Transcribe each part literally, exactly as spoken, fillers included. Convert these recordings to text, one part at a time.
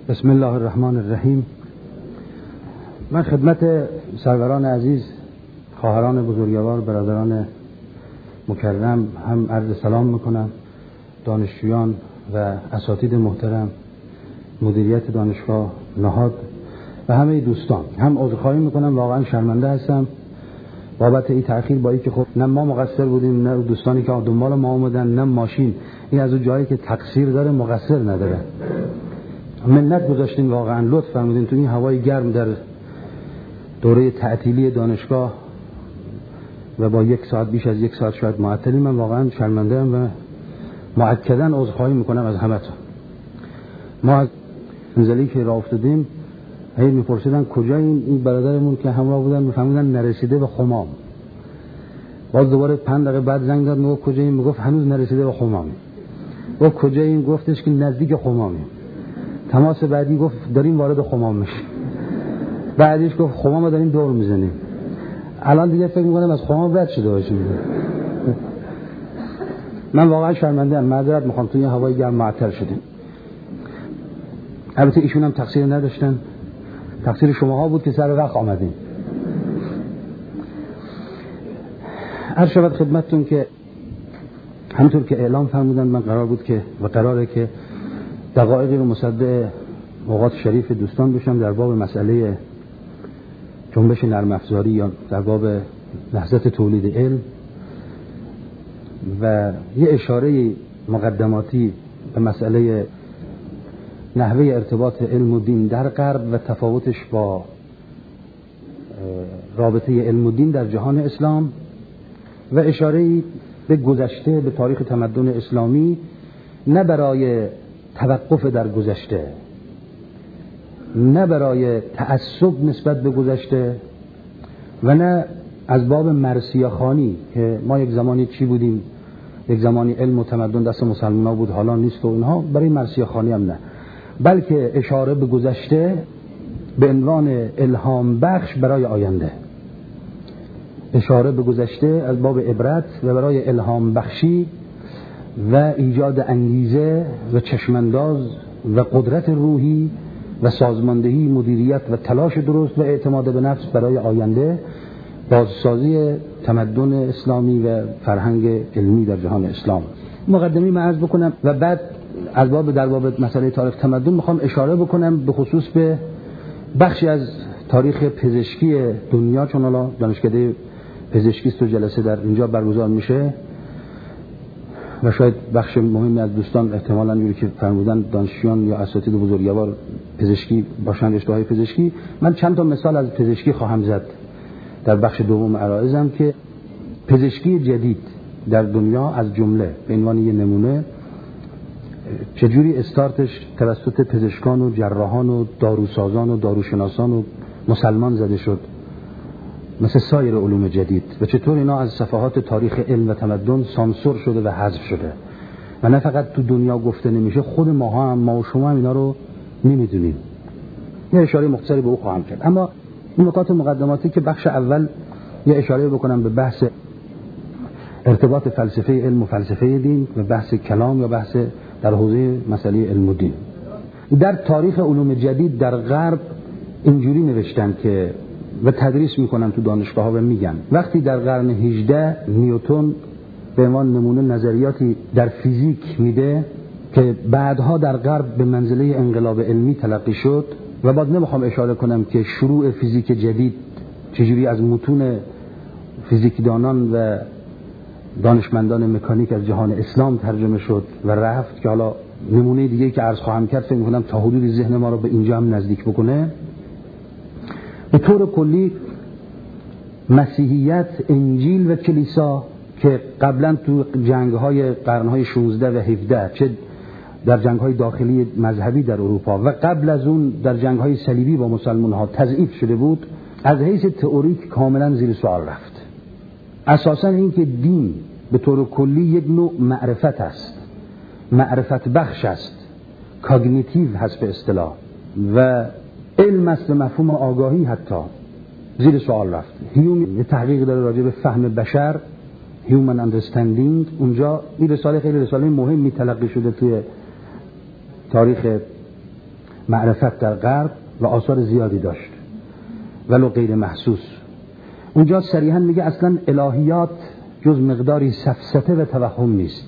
بسم الله الرحمن الرحیم. من خدمت سروران عزیز، خواهران بزرگوار، برادران مکرم هم عرض سلام میکنم. دانشجویان و اساتید محترم، مدیریت دانشگاه نهاد و همه دوستان، هم عذرخواهی میکنم، واقعا شرمنده هستم بابت این تأخیر، با اینکه خب نه ما مقصر بودیم، نه دوستانی که دنبال ما اومدن، نه ماشین. این از اون جایی که تقصیر داره مقصر نداره. منت گذاشتین، واقعا لطف فرمودین تو این هوای گرم در دوره تعطیلی دانشگاه و با یک ساعت، بیش از یک ساعت شاید معطلی. من واقعا شرمنده ام و مؤکداً عذرخواهی میکنم از همتون. ما از منزلی که راه افتادیم هی میپرسیدن کجا این این برادرمون که همراه بودن، میفهمیدن نرسیده به خمام. باز دوباره پنج دقیقه بعد زنگ داد، میگفت کجا این؟ میگفت هنوز نرسیده به خمام. گفت کجا این؟ گفتش که نزدیک خمامیم. تماس بعدی گفت داریم وارد خمام میشیم. بعدش گفت خمام داریم دور میزنیم. الان دیگه فکر میکنم از خمام رد شده باشیم. من واقعا شرمنده ام، معذرت میخوام، توی هوای گرم معطل شدیم. البته ایشون هم تقصیر نداشتن، تقصیر شماها بود که سر وقت آمدین. عرض شود خدمتتون که همونطور که اعلام فرمودن، من قرار بود که و قراره که دقایقی رو مصدق اوقات شریف دوستان بشم در باب مسئله جنبش نرم افزاری یا در باب نهضت تولید علم و یه اشاره مقدماتی به مسئله نحوه ارتباط علم و دین در غرب و تفاوتش با رابطه علم و دین در جهان اسلام و اشاره به گذشته، به تاریخ تمدن اسلامی، نه برای توقف در گذشته، نه برای تعصب نسبت به گذشته و نه از باب مرثیه‌خوانی که ما یک زمانی چی بودیم، یک زمانی علم و تمدن دست مسلمان‌ها بود حالا نیست و اینها، برای مرثیه‌خوانی هم نه، بلکه اشاره به گذشته به عنوان الهام بخش برای آینده، اشاره به گذشته از باب عبرت و برای الهام بخشی و ایجاد انگیزه و چشمانداز و قدرت روحی و سازماندهی، مدیریت و تلاش درست و اعتماد به نفس برای آینده، بازسازی تمدن اسلامی و فرهنگ علمی در جهان اسلام. مقدمی من عرض بکنم و بعد از باب در باب مسئله تاریخ تمدن میخوام اشاره بکنم به خصوص به بخشی از تاریخ پزشکی دنیا، چون حالا دانشکده پزشکی است و جلسه در اینجا برگزار میشه و شاید بخش مهمی از دوستان احتمالاً جوری که فرمودن دانشجویان یا اساتید بزرگوار پزشکی باشند، رشته‌های پزشکی. من چند تا مثال از پزشکی خواهم زد در بخش دوم عرایزم که پزشکی جدید در دنیا از جمله به عنوان یه نمونه چجوری استارتش توسط پزشکان و جراحان و داروسازان و داروشناسان و مسلمان زده شد مثل سایر علوم جدید و چطور اینا از صفحات تاریخ علم و تمدن سانسور شده و حذف شده و نه فقط تو دنیا گفته نمیشه، خود ماها هم، ما و شما هم اینا رو نمیدونیم. یه اشاره مختصری به او خواهم کرد. اما این نکات مقدماتی که بخش اول یه اشاره بکنم به بحث ارتباط فلسفه علم و فلسفه دین و بحث کلام یا بحث در حوزه مسئله علم و دین. در تاریخ علوم جدید در غرب اینجوری نوشتن که و تدریس میکنن تو دانشگاه ها و میگن وقتی در قرن هجدهم نیوتن به عنوان نمونه نظریاتی در فیزیک میده که بعدها در غرب به منزله انقلاب علمی تلقی شد و بعد نمیخوام اشاره کنم که شروع فیزیک جدید چجوری از متون فیزیکدانان و دانشمندان مکانیک از جهان اسلام ترجمه شد و رفت که حالا نمونه دیگه که عرض خواهم کرد فکر میکنم تا حدودی ذهن ما رو به اینجا هم نزدیک بکنه. به طور کلی مسیحیت، انجیل و کلیسا که قبلا تو جنگ‌های قرن‌های شانزده و هفده، چه در جنگ‌های داخلی مذهبی در اروپا و قبل از اون در جنگ‌های صلیبی با مسلمان‌ها تضعیف شده بود، از حیث تئوریک کاملا زیر سوال رفت. اساساً این که دین به طور کلی یک نوع معرفت است، معرفت بخش است، کاگنیتیو هست به اصطلاح و علم است به مفهوم آگاهی، حتی زیر سوال رفت. هیوم یه تحقیق داره راجع به فهم بشر، Human Understanding، اونجا این رساله خیلی رساله مهمی تلقی شده توی تاریخ معرفت در غرب و آثار زیادی داشت ولو غیر محسوس. اونجا صریحا میگه اصلا الهیات جز مقداری سفسطه و توهم نیست.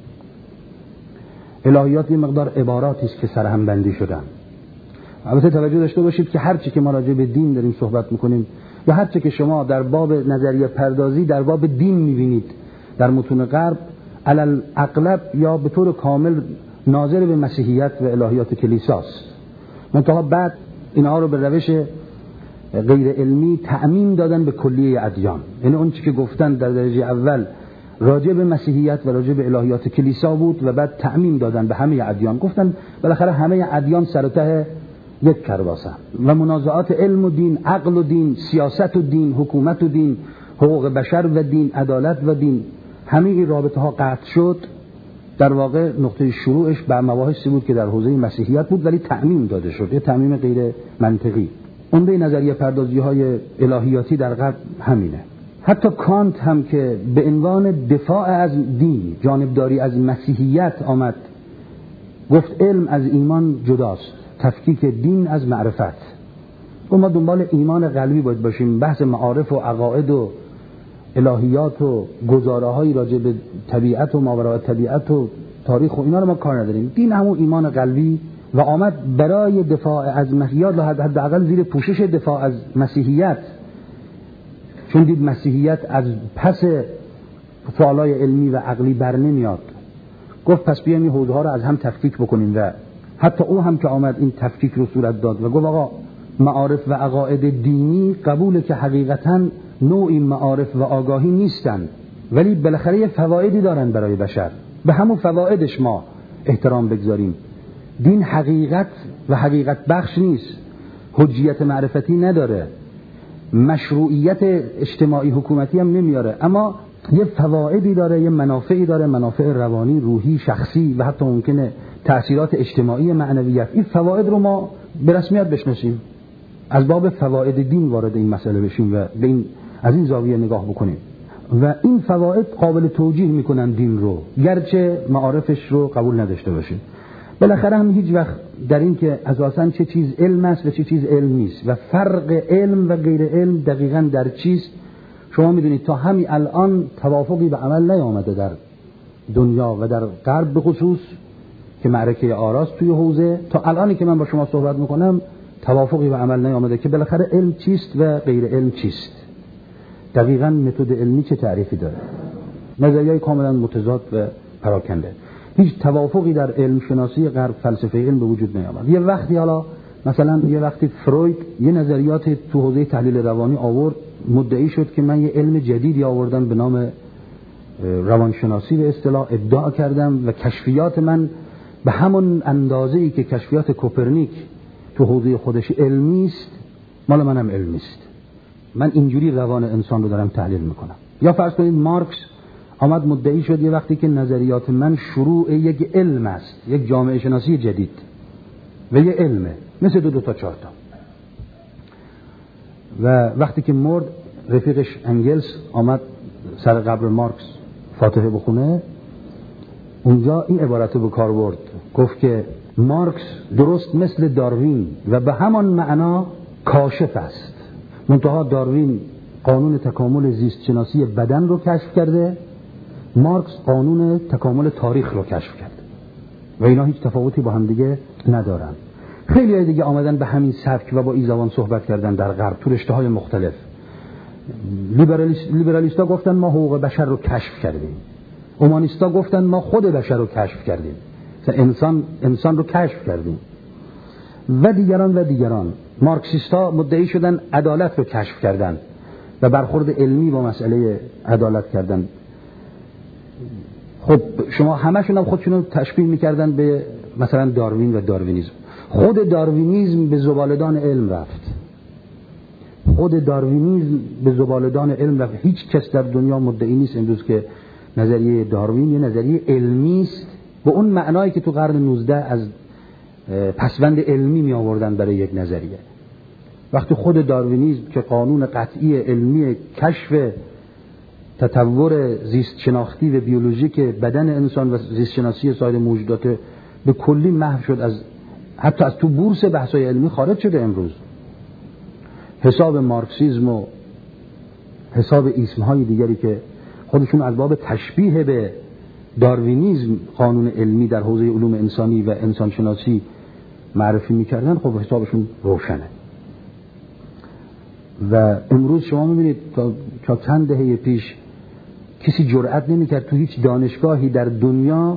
الهیات یه مقدار عباراتی است که سرهم بندی شدن. البته توجه داشته باشید که هر چی که ما راجع به دین داریم صحبت میکنیم یا هر چی که شما در باب نظریه پردازی در باب دین میبینید در متون غرب، علل اغلب یا به طور کامل ناظر به مسیحیت و الهیات کلیساست. منتها بعد اینها رو به روش غیر علمی تعمیم دادن به کلیه ادیان. یعنی اون چی که گفتن در درجه اول راجع به مسیحیت و راجع به الهیات کلیسا بود و بعد تعمیم دادن به همه ادیان. گفتن بالاخره همه ادیان سر و ته یک کرباسه و منازعات علم و دین، عقل و دین، سیاست و دین، حکومت و دین، حقوق بشر و دین، عدالت و دین، همه این رابطه ها قطع شد. در واقع نقطه شروعش بر مباحثی بود که در حوزه مسیحیت بود ولی تعمیم داده شد، یه تعمیم غیر منطقی. اون به نظریه پردازی های الهیاتی در غرب همینه. حتی کانت هم که به عنوان دفاع از دین، جانبداری از مسیحیت آمد، گفت علم از ایمان جداست، تفکیک دین از معرفت. و ما دنبال ایمان قلبی باید باشیم. بحث معارف و عقاید و الهیات و گزاره‌های راجع به طبیعت و ماوراء طبیعت و تاریخ و اینا رو ما کار نداریم. دین همون ایمان قلبی و آمد برای دفاع از مسیحیت، حداقل زیر پوشش دفاع از مسیحیت، چون دید مسیحیت از پس سوالای علمی و عقلی بر نمیاد، گفت پس بیایم این حوزه‌ها رو از هم تفکیک بکنیم. و حتی او هم که آمد این تفکیک رو صورت داد و گفت آقا معارف و عقاید دینی قبوله که حقیقتاً نوعی معارف و آگاهی نیستن ولی بالاخره یه فوایدی دارن برای بشر، به همون فوایدش ما احترام بگذاریم. دین حقیقت و حقیقت بخش نیست، حجیت معرفتی نداره، مشروعیت اجتماعی حکومتی هم نمیاره، اما یه فوایدی داره، یه منافعی داره، منافع روانی، روحی، شخصی و حتی ممکنه تأثیرات اجتماعی معنویت. این فواید رو ما به رسمیت بشناسیم، از باب فواید دین وارد این مسئله بشیم و به این از این زاویه نگاه بکنیم و این فواید قابل توجیه میکنن دین رو، گرچه معارفش رو قبول نداشته باشیم. بالاخره هم هیچ وقت در این که اساساً چه چیز علم است و چه چیز علم نیست و فرق علم و غیر علم دقیقاً در چیست شما میدونید. تا همین الان توافقی به عمل نیامده در دنیا و در غرب به خصوص که معرکه آراست توی حوزه. تا الانی که من با شما صحبت میکنم توافقی به عمل نیامده که بالاخره علم چیست و غیر علم چیست، دقیقاً متد علمی چه تعریفی داره. نظریه‌های کاملاً متضاد و پراکنده. هیچ توافقی در علم شناسی غرب، فلسفه علم به وجود نیامد. یه وقتی حالا مثلا یه وقتی فروید یه نظریات تو حوزه تحلیل روانی آورد، مدعی شد که من یه علم جدیدی آوردم به نام روانشناسی به اصطلاح، ادعا کردم و کشفیات من به همون اندازه‌ای که کشفیات کوپرنیک تو حوزه خودش علمی است، مال منم علمی است. من اینجوری روان انسان رو دارم تحلیل میکنم. یا فرض کنید مارکس آمد مدعی شد یه وقتی که نظریات من شروع یک علم است، یک جامعه شناسی جدید و یه علمه، مثل دو دو تا چهار تا. و وقتی که مرد رفیقش انگلس آمد سر قبر مارکس فاتحه بخونه، اونجا این عبارت به کار برد، گفت که مارکس درست مثل داروین و به همان معنا کاشف است، منتها داروین قانون تکامل زیست شناسی بدن رو کشف کرده، مارکس قانون تکامل تاریخ رو کشف کرده و اینا هیچ تفاوتی با هم دیگه ندارن. خیلی های دیگه آمدن به همین سبک و با این زبان صحبت کردن در غرب تو رشته های مختلف. لیبرالیست، لیبرالیستا گفتن ما حقوق بشر رو کشف کردیم، اومانیستا گفتن ما خود بشر رو کشف کردیم، انسان انسان رو کشف کردیم و دیگران و دیگران. مارکسیستا مدعی شدن عدالت رو کشف کردن و برخورد علمی با مسئله عدالت کردن. خب شما همشون هم خودشون رو تشبیه میکردن به مثلا داروین و داروینیزم. خود داروینیزم به زبالدان علم رفت، خود داروینیزم به زبالدان علم رفت. هیچ کس در دنیا مدعی نیست امروز که نظریه داروین یه نظریه علمی است به اون معنایی که تو قرن نوزده از پسوند علمی می آوردن برای یک نظریه. وقتی خود داروینیزم که قانون قطعی علمی کشف تطور زیست شناختی و بیولوژیک بدن انسان و زیست شناسی سایر موجودات به کلی محو شد از حتی از تو بورس بحث‌های علمی خارج شده امروز. حساب مارکسیسم و حساب ایسم‌های دیگری که خودشون از باب تشبیه به داروینیسم قانون علمی در حوزه علوم انسانی و انسانشناسی معرفی می‌کردن، خب حسابشون روشنه. و امروز شما می‌بینید تا, تا چند دهه پیش کسی جرئت نمی‌کرد تو هیچ دانشگاهی در دنیا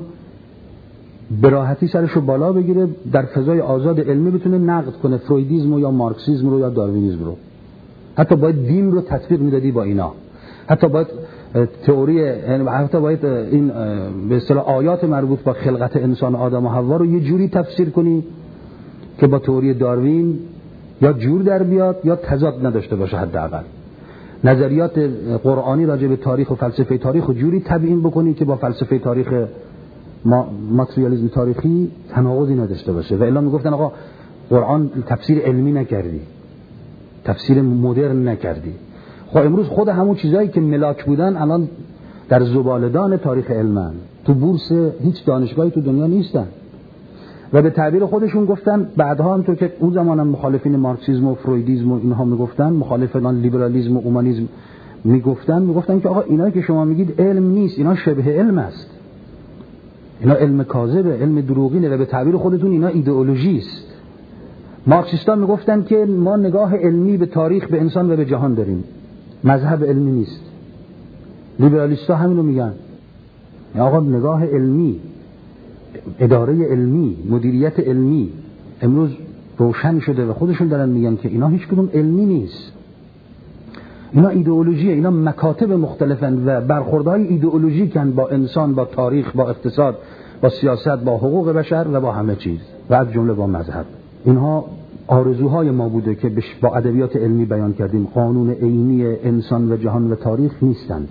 به راحتی سرشو بالا بگیره در فضای آزاد علمی بتونه نقد کنه فرویدیسم رو یا مارکسیسم رو یا داروینیسم رو. حتی باید دین رو تطبیق میدادی با اینا، حتی باید تئوری، حتی باید این به اصطلاح آیات مربوط با خلقت انسان آدم و حوا رو یه جوری تفسیر کنی که با تئوری داروین یا جور در بیاد یا تضاد نداشته باشه. حداقل نظریات قرآنی راجع به تاریخ و فلسفه تاریخ رو جوری تبیین بکنی که با فلسفه تاریخ ما ماتریالیسم تاریخی تناقضی نداشته باشه. و الا میگفتن آقا قرآن تفسیر علمی نکردی، تفسیر مدرن نکردی. خب امروز خود همون چیزایی که ملاک بودن الان در زباله‌دان تاریخ علمن، تو بورس هیچ دانشگاهی تو دنیا نیستن. و به تعبیر خودشون گفتن بعدها همونطور که اون زمان هم مخالفین مارکسیسم و فرویدیسم و اینها میگفتن، مخالفان لیبرالیسم و اومانیسم میگفتن میگفتن که آقا اینا که شما میگید علم نیست، اینا شبه علم است، اینا علم کاذبه، علم دروغینه و به تعبیر خودتون اینا ایدئولوژی است. مارکسیستا میگفتن که ما نگاه علمی به تاریخ، به انسان و به جهان داریم، مذهب علمی نیست. لیبرالیستا همینو میگن، آقا نگاه علمی، اداره علمی، مدیریت علمی امروز روشن شده و خودشون دارن میگن که اینا هیچ کدوم علمی نیست، اینا ایدئولوژیه، اینا مکاتب مختلفن و برخوردهای ایدئولوژیکن با انسان، با تاریخ، با اقتصاد، با سیاست، با حقوق بشر و با همه چیز و از جمله با مذهب. اینها آرزوهای ما بوده که با ادبیات علمی بیان کردیم. قانون عینی انسان و جهان و تاریخ نیستند.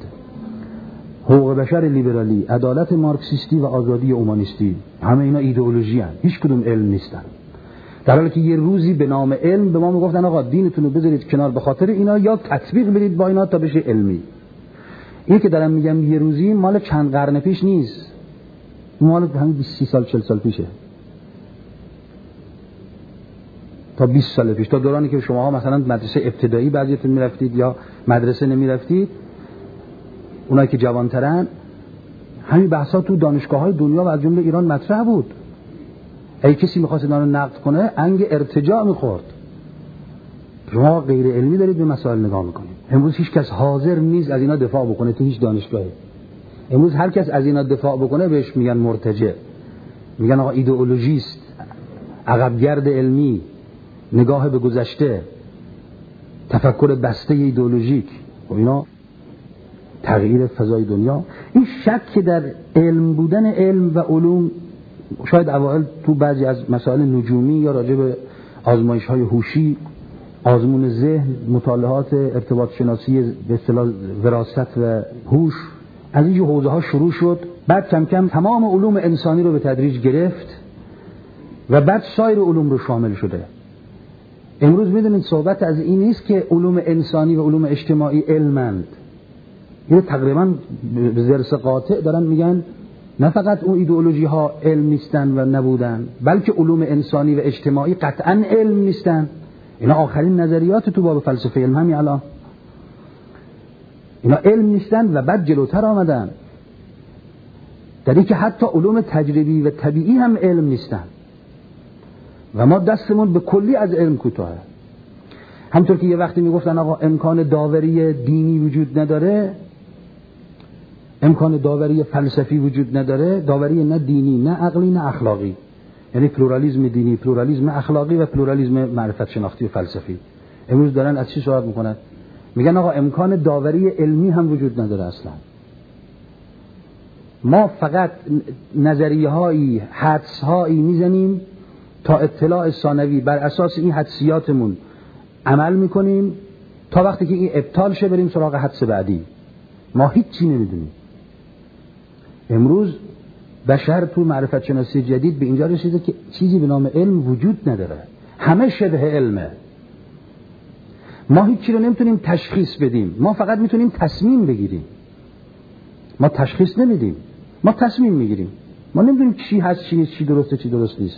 حقوق بشر لیبرالی، عدالت مارکسیستی و آزادی اومانیستی، همه اینا ایدئولوژی هستند، هیچ کدوم علم نیستن. در حالی که یه روزی به نام علم به ما میگفتن آقا دینتون رو بذارید کنار به خاطر اینا، یا تطبیق بدید با اینا تا بشه علمی. این که دارم میگم یه روزی مال چند قرن پیش نیست، مال همین سی سال چهل سال پیشه، تا بیست سال پیش، تا دورانی که شما ها مثلا مدرسه ابتدایی بعضیتون میرفتید یا مدرسه نمیرفتید، اونایی که جوانترن، همین بحثا تو دانشگاه‌های دنیا و از جمله ایران مطرح بود. اگه کسی می‌خواست اینا رو نقد کنه انگ ارتجاع می‌خورد. شما غیر علمی دارید به مسائل نگاه می‌کنید. امروز هیچ کس حاضر نیست از اینا دفاع بکنه تو هیچ دانشگاهی. امروز هر کس از اینا دفاع بکنه بهش میگن مرتجع، میگن آقا ایدئولوژیست، عقبگرد علمی، نگاه به گذشته، تفکر بسته ایدئولوژیک. و اینا تغییر فضای دنیا. این شک در علم بودن علم و علوم شاید اوائل تو بعضی از مسائل نجومی یا راجع به آزمایش‌های هوشی، آزمون ذهن، مطالعات ارتباط شناسی به اصطلاح وراثت و هوش، از این حوزه‌ها شروع شد. بعد کم کم تمام علوم انسانی رو به تدریج گرفت و بعد سایر علوم رو شامل شده. امروز می‌دونید صحبت از این نیست که علوم انسانی و علوم اجتماعی علمند. این تقریبا به ذرس قاطع دارن میگن نه فقط اون ایدئولوژی ها علم نیستن و نبودن، بلکه علوم انسانی و اجتماعی قطعا علم نیستن. اینا آخرین نظریات تو باب فلسفه علم همین الان، اینا علم نیستن و بعد جلوتر آمدن در این که حتی علوم تجربی و طبیعی هم علم نیستن و ما دستمون به کلی از علم کوتاهه. همطور که یه وقتی میگفتن آقا امکان داوری دینی وجود نداره، امکان داوری فلسفی وجود نداره، داوری نه دینی نه عقلی نه اخلاقی، یعنی پلورالیسم دینی، پلورالیسم اخلاقی و پلورالیسم معرفت شناختی و فلسفی. امروز دارن از چی صحبت میکنن؟ میگن آقا امکان داوری علمی هم وجود نداره اصلا. ما فقط نظریه هایی، حدس هایی میزنیم تا اطلاع ثانوی بر اساس این حدسیاتمون عمل میکنیم تا وقتی که این ابطال شه بریم سراغ حدس بعدی. ما هیچی نمیدونیم. امروز بشر تو معرفت شناسی جدید به اینجا رسیده که چیزی به نام علم وجود نداره، همه شبه علمه. ما هیچی رو نمیتونیم تشخیص بدیم، ما فقط میتونیم تصمیم بگیریم. ما تشخیص نمیدیم، ما تصمیم میگیریم. ما نمیدونیم چی هست چی نیست، چی درسته چی درست نیست.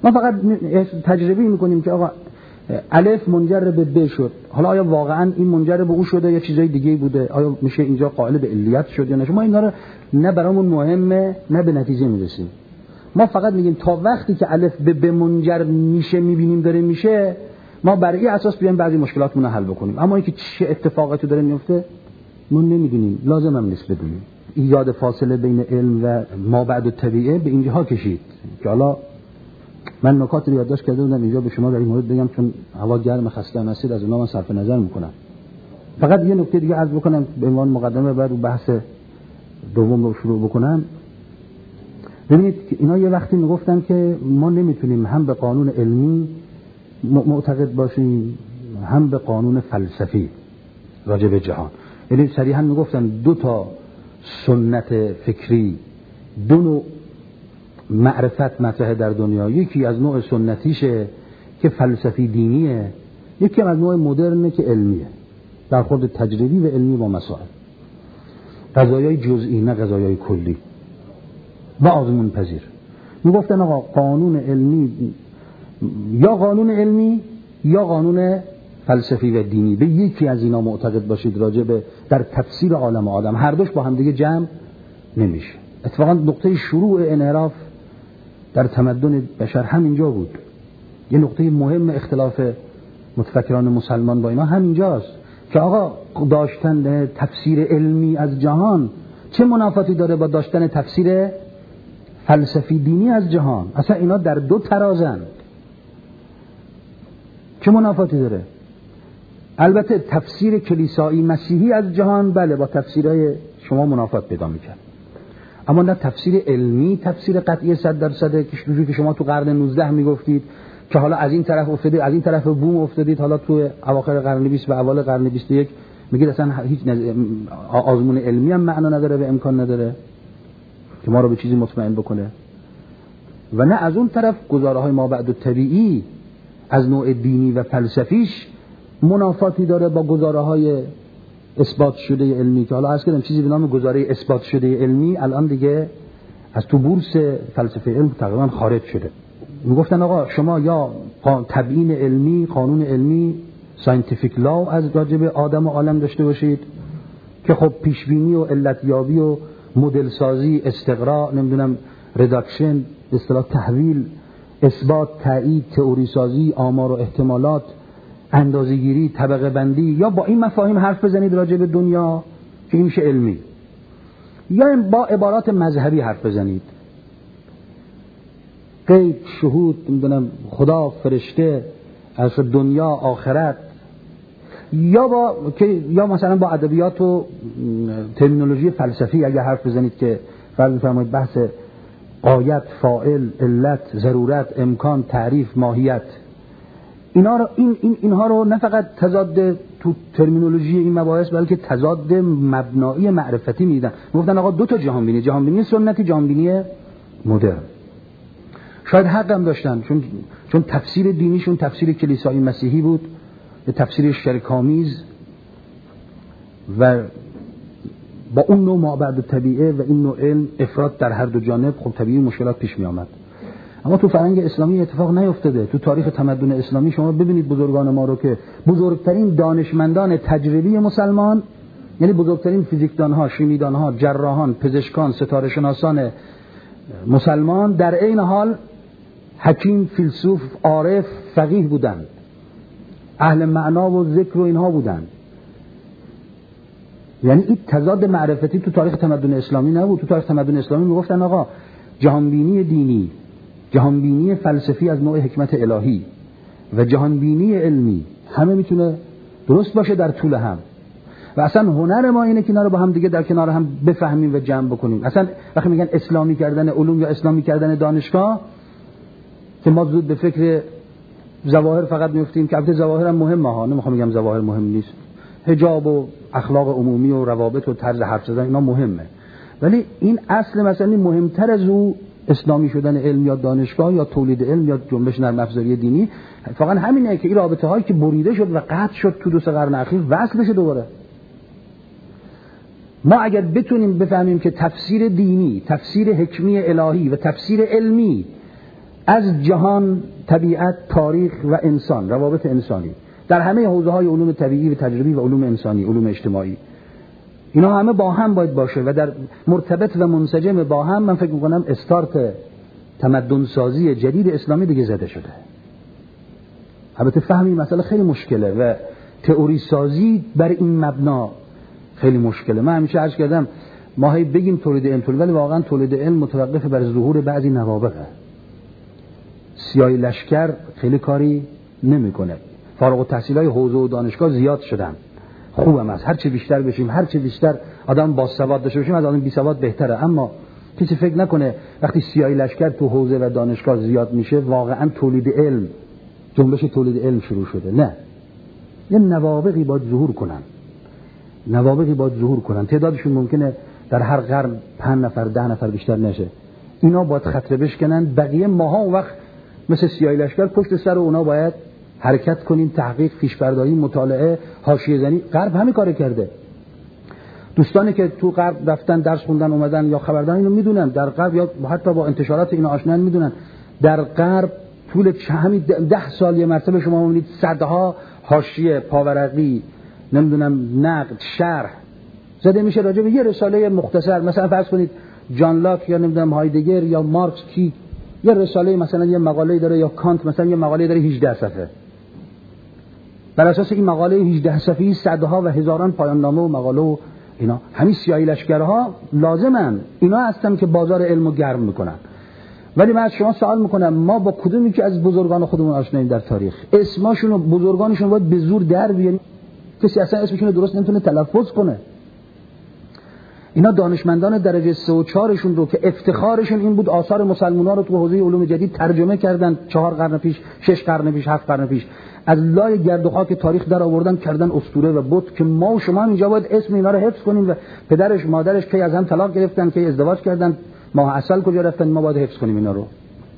ما فقط تجربی میکنیم که آقا الف منجر به ب شد، حالا آیا واقعا این منجر به او شده یا چیزای دیگه بوده، آیا میشه اینجا قائل به علیت شد یا نه؟ ما اینا رو نه برامون مهمه نه به نتیجه میرسیم. ما فقط میگیم تا وقتی که الف به ب منجر میشه میبینیم داره میشه، ما بر این اساس بیایم بعضی مشکلاتمون رو حل بکنیم. اما اینکه چه اتفاقاتی داره میفته ما نمیدونیم، لازم هم نیست بدونیم. ایجاد فاصله بین علم و ما بعد الطبیعه به اینجاها کشید که حالا من نکاتی رو یادداشت کرده بودم اینجا به شما در این مورد بگم، چون هوا گرم خسته ام هستید از اونها من صرف نظر میکنم. فقط یه نکته دیگه عرض بکنم به عنوان مقدمه بعد بحث دوم رو شروع بکنم. ببینید که اینا یه وقتی میگفتن که ما نمیتونیم هم به قانون علمی معتقد باشیم هم به قانون فلسفی راجع به جهان. یعنی صریحا میگفتن دو تا سنت فکری، دو نوع معرفت مطرح در دنیا، یکی از نوع سنتیشه که فلسفی دینیه، یکی از نوع مدرنه که علمیه، در خود تجربی و علمی با مسائل قضایای جزئی نه قضایای کلی و آزمون پذیر. میگفتن آقا قانون علمی یا قانون علمی یا قانون فلسفی و دینی، به یکی از اینا معتقد باشید راجع به در تفسیر عالم آدم، هر دوش با هم دیگه جمع نمیشه. اتفاقا نقطه شروع انحراف در تمدن بشر همینجا بود. یه نقطه مهم اختلاف متفکران مسلمان با اینا همینجاست که آقا داشتن تفسیر علمی از جهان چه منافاتی داره با داشتن تفسیر فلسفی دینی از جهان؟ اصلا اینا در دو ترازن، چه منافاتی داره؟ البته تفسیر کلیسایی مسیحی از جهان بله با تفسیرهای شما منافات پیدا میکنه، اما نه تفسیر علمی، تفسیر قطعی صد درصد که شما تو قرن نوزده میگفتید که حالا از این طرف افتادید از این طرف بوم افتادید، حالا تو اواخر قرن بیست و اوایل قرن بیست و یک میگید اصلا هیچ آزمون علمی هم معنا نداره و امکان نداره که ما رو به چیزی مطمئن بکنه. و نه از اون طرف گزاره‌های ما بعد الطبیعی از نوع دینی و فلسفیش منافاتی داره با گزاره‌های اثبات شده علمی که حالا عرض کردم چیزی به نام گزاره اثبات شده علمی الان دیگه از تو بورس فلسفه علم تقریبا خارج شده. میگفتن آقا شما یا تبیین علمی، قانون علمی، ساینتیفیک لاو از راجب آدم و عالم داشته باشید که خب پیشبینی و علتیابی و مدل سازی، استقراء، نمیدونم ریداکشن، به اصطلاح تحویل، اثبات، تایید، تئوری سازی، آمار و احتمالات، اندازه‌گیری، طبقه بندی، یا با این مفاهیم حرف بزنید راجع به دنیا که این میشه علمی، یا با عبارات مذهبی حرف بزنید، غیب، شهود، نمیدونم خدا، فرشته، از دنیا، آخرت، یا با که یا مثلا با ادبیات و ترمینولوژی فلسفی اگه حرف بزنید که فرض بفرمایید بحث غایت، فاعل، علت، ضرورت، امکان، تعریف، ماهیت، اینا رو این این اینها رو نه فقط تضاد تو ترمینولوژی این مباحث بلکه تضاد مبنایی معرفتی میدن. گفتن آقا دو تا جهان بینی، جهان بینی سنتی، جهان بینی مدرن. شاید حق هم داشتن چون چون تفسیر دینیشون تفسیر کلیسایی مسیحی بود، تفسیر شرک‌آمیز و با اون نوع ما بعد طبیعه و این نوع علم افراد در هر دو جانب خب طبیعی مشکلات پیش می آمد. اما تو فرهنگ اسلامی اتفاق نیفتاده. تو تاریخ تمدن اسلامی شما ببینید بزرگان ما رو که بزرگترین دانشمندان تجربی مسلمان، یعنی بزرگترین فیزیکدانها، شیمیدانها، جراحان، پزشکان، ستاره شناسان مسلمان در عین حال حکیم، فیلسوف، عارف، فقیه بودند، اهل معنا و ذکر و اینها بودند. یعنی این تضاد معرفتی تو تاریخ تمدن اسلامی نبود. تو تاریخ تمدن اسلامی میگفتن آقا جهانبینی دینی، جهانبینی فلسفی از نوع حکمت الهی و جهانبینی علمی همه میتونه درست باشه در طول هم، و اصلا هنر ما اینه که اینا رو با هم دیگه در کنار هم بفهمیم و جمع بکنیم. اصلا وقتی میگن اسلامی کردن علوم یا اسلامی کردن دانشگاه که ما زود به فکر ظواهر فقط میفتیم که البته ظواهر هم مهمه ها، نمیخوام بگم ظواهر مهم نیست، حجاب و اخلاق عمومی و روابط و طرز حرف زدن اینا مهمه، ولی این اصل مثلا مهمتر از او اسلامی شدن علم یا دانشگاه یا تولید علم یا جنبش نرم افزاری دینی فقط همینه که این رابطه هایی که بریده شد و قطع شد تو دو سه قرن اخیر وصل بشه دوباره. ما اگر بتونیم بفهمیم که تفسیر دینی، تفسیر حکمی الهی و تفسیر علمی از جهان، طبیعت، تاریخ و انسان، روابط انسانی در همه حوزه‌های علوم طبیعی و تجربی و علوم انسانی، علوم اجتماعی، اینا همه با هم باید باشه و در مرتبط و منسجم با هم. من فکر می‌کنم استارت تمدن سازی جدید اسلامی دیگه زده شده. البته فهم این مسئله خیلی مشکله و تئوری سازی بر این مبنا خیلی مشکله. من همیشه عرض کردم ما هی بگیم تولید علم تولید، ولی واقعا تولید علم متوقف بر ظهور بعضی نوابغه. سیاهی لشکر خیلی کاری نمیکنه. فارغ التحصیلای حوزه و دانشگاه زیاد شدن، خوبم است، هر چه بیشتر بشیم، هر چه بیشتر آدم با سواد داشته باشیم از آدم بی سواد بهتره. اما کسی فکر نکنه وقتی سیاهی لشکر تو حوزه و دانشگاه زیاد میشه واقعا تولید علم، جنبش تولید علم شروع شده. نه، یه نوابغی باید ظهور کنن، نوابغی باید ظهور کنن. تعدادشون ممکنه در هر قرن پنج نفر ده نفر بیشتر نشه. اینا باید خطره بشکنن، بقیه ماها اون وقت مثل سیاهی لشکر پشت سر اونا باید حرکت کنیم، تحقیق، پیشبرداری، مطالعه، حاشیه زنی. غرب همین کارو کرده. دوستانی که تو غرب رفتن درس خوندن اومدن یا خبردارن اینو میدونن، در غرب یا حتی با انتشارات اینا آشنا میدونن، در غرب طول همین ده سال یه مرتبه شما میبینید صدها حاشیه، پاورقی، نمیدونم نقد، شرح زده میشه راجع به یه رساله مختصر. مثلا فرض کنید جان لاک یا نمیدونم هایدگر یا مارکس کی یه رساله مثلا یه مقاله داره، یا کانت مثلا یه مقاله داره هجده صفحه. بر اساس این مقاله هجده صفحه‌ای صدها و هزاران پایان نامه و مقاله و اینا، همین سیاهی لشکرها لازمن، اینا هستن که بازار علمو گرم میکنن. ولی من از شما سوال میکنم ما با کدومی که از بزرگان خودمون آشناییم در تاریخ؟ اسمشون و بزرگانشون باید به زور در بیاریم، کسی اصلا اسمشون رو درست نمیتونه تلفظ کنه. اینا دانشمندان درجه سه و چهارشون رو که افتخارشون این بود آثار مسلمان‌ها رو تو حوزه علوم جدید ترجمه کردن، چهار قرن پیش، شش قرن پیش، هفت قرن پیش، از لای گرد و خاک تاریخ در آوردن کردن اسطوره و بت، که ما و شما اینجا باید اسم اینا رو حفظ کنیم و پدرش مادرش کی از هم طلاق گرفتن، کی ازدواج کردن، ماه عسل کجا رفتن، ما باید حفظ کنیم اینا رو.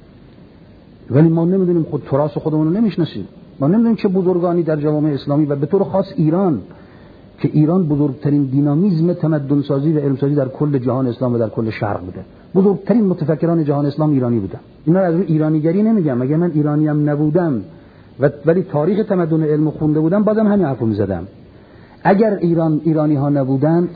ولی ما نمیدونیم، خود تراث خودمون رو نمیشناسیم، ما نمیدونیم چه بزرگانی در جوامع اسلامی و به طور خاص ایران، که ایران بزرگترین دینامیزم تمدن سازی و علم سازی در کل جهان اسلام و در کل شرق بوده. بزرگترین متفکران جهان اسلام ایرانی بودن. اینا از روی ایرانیگری نمیگم، مگه من ایرانی هم نبودم و ولی تاریخ تمدن علم خونده بودم بازم همین حرفو میزدم. اگر ایران ایرانی ها نبودند،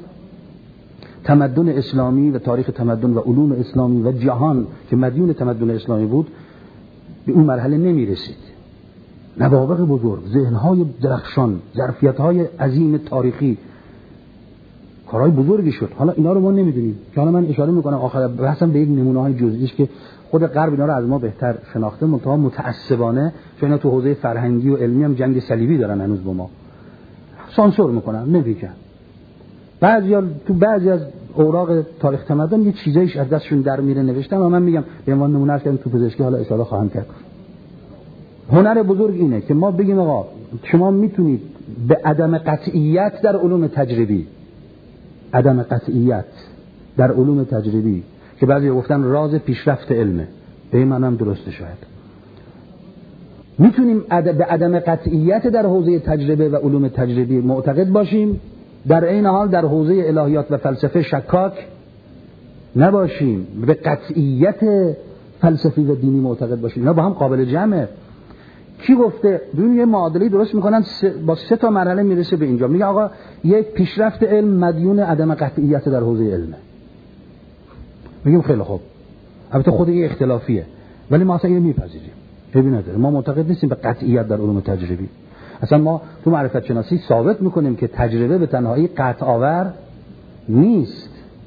تمدن اسلامی و تاریخ تمدن و علوم اسلامی و جهان که مدیون تمدن اسلامی بود به اون مرحله نمیرسید. نوابغ بزرگ، ذهن‌های درخشان، ظرفیت‌های عظیم تاریخی، کارهای بزرگی شد. حالا اینا رو ما نمیدونیم. که حالا من اشاره میکنم آخر بحثم به یک نمونه‌های جزئیش که خود غرب اینا رو از ما بهتر شناخته، منتها متعصبانه، چون اینا تو حوزه فرهنگی و علمی هم جنگ صلیبی دارن هنوز با ما، سانسور میکنن، نمیگن. بعضیا تو بعضی از اوراق تاریخ تمدن یه چیزایش از دستشون در میره نوشتن و من میگم به عنوان نمونه کردم تو پزشکی، حالا اشاره خواهم کرد. هنر بزرگ اینه که ما بگیم آقا شما میتونید به عدم قطعیت در علوم تجربی، عدم قطعیت در علوم تجربی که بعضی گفتن راز پیشرفت علمه، به این معنی هم درسته، شاید میتونیم عد... به عدم قطعیت در حوزه تجربه و علوم تجربی معتقد باشیم، در این حال در حوزه الهیات و فلسفه شکاک نباشیم، به قطعیت فلسفی و دینی معتقد باشیم. اینا با هم قابل جمعه. کی گفته؟ ببین یه معادله درست میکنن با سه تا مرحله میرسه به اینجا. میگه آقا یک پیشرفت علم مدیون عدم قطعیت در حوزه علمه. میگیم خیلی خوب، البته خود یه اختلافیه ولی ما اصلا اینو میپذیریم، ببین نداره. ما معتقد نیستیم به قطعیت در علوم تجربی. اصلا ما تو معرفت شناسی ثابت میکنیم که تجربه به تنهایی قطع آور نیست.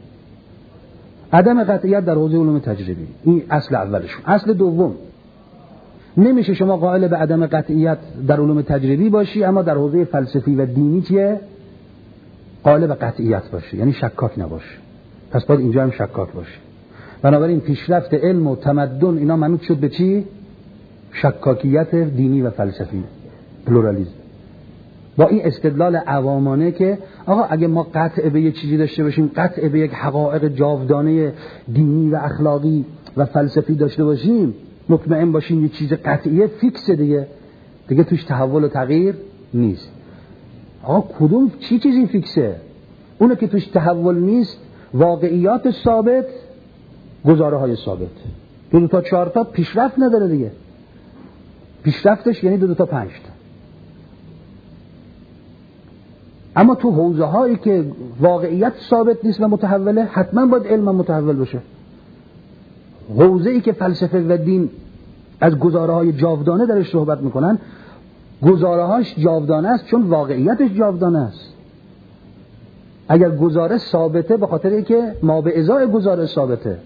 عدم قطعیت در حوزه علوم تجربی، این اصل اولشون. اصل دوم، نمیشه شما قائل به عدم قطعیت در علوم تجربی باشی اما در حوزه فلسفی و دینی چیه؟ قائل به قطعیت باشی، یعنی شکاک نباشی. پس باید اینجا هم شکاک باشی. بنابراین پیشرفت علم و تمدن اینا منوط شد به چی؟ شکاکیت دینی و فلسفی، پلورالیسم. با این استدلال عوامانه که آقا اگه ما قطع به یک چیزی داشته باشیم، قطع به یک حقایق جاودانه دینی و اخلاقی و فلسفی داشته باشیم، مطمئن باشیم یه چیز قطعیه، فیکسه دیگه، دیگه توش تحول و تغییر نیست. آقا کدوم چی چیزی فیکسه؟ اونه که توش تحول نیست، واقعیات ثابت، گزاره های ثابت. دو دو تا چهار تا پیشرفت نداره دیگه. پیشرفتش یعنی دو دو تا پنج تا. اما تو حوزه هایی که واقعیت ثابت نیست و متحوله، حتما باید علم متحول بشه. حوزه ای که فلسفه و دین از گزاره های جاودانه درش صحبت میکنن، گزاره هاش جاودانه است چون واقعیتش جاودانه است. اگر گزاره ثابته به خاطر اینکه ما به ازای گزاره ثابته.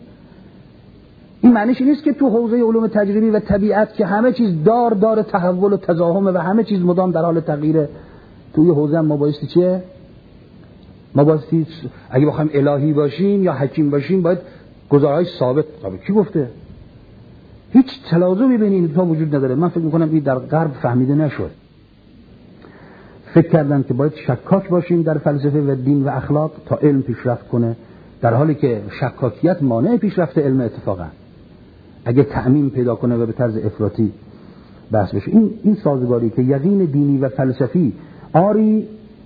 این معنیش نیست که تو حوزه علوم تجربی و طبیعت که همه چیز دار دار تحول و تزاحمه و همه چیز مدام در حال تغییره، توی حوزه ما بایستی چیه؟ ما بایستی اگه بخوایم الهی باشیم یا حکیم باشیم باید گزاره‌های ثابت. ثابت کی گفته؟ هیچ تلازمی بین این دو وجود نداره. من فکر می‌کنم این در غرب فهمیده نشد. فکر کردن که باید شکاک باشیم در فلسفه و دین و اخلاق تا علم پیشرفت کنه، در حالی که شکاکیت مانع پیشرفت علم اتفاقا اگه تعمیم پیدا کنه و به طرز افراطی بحث بشه. این این سازگاری که یقین دینی و فلسفی آری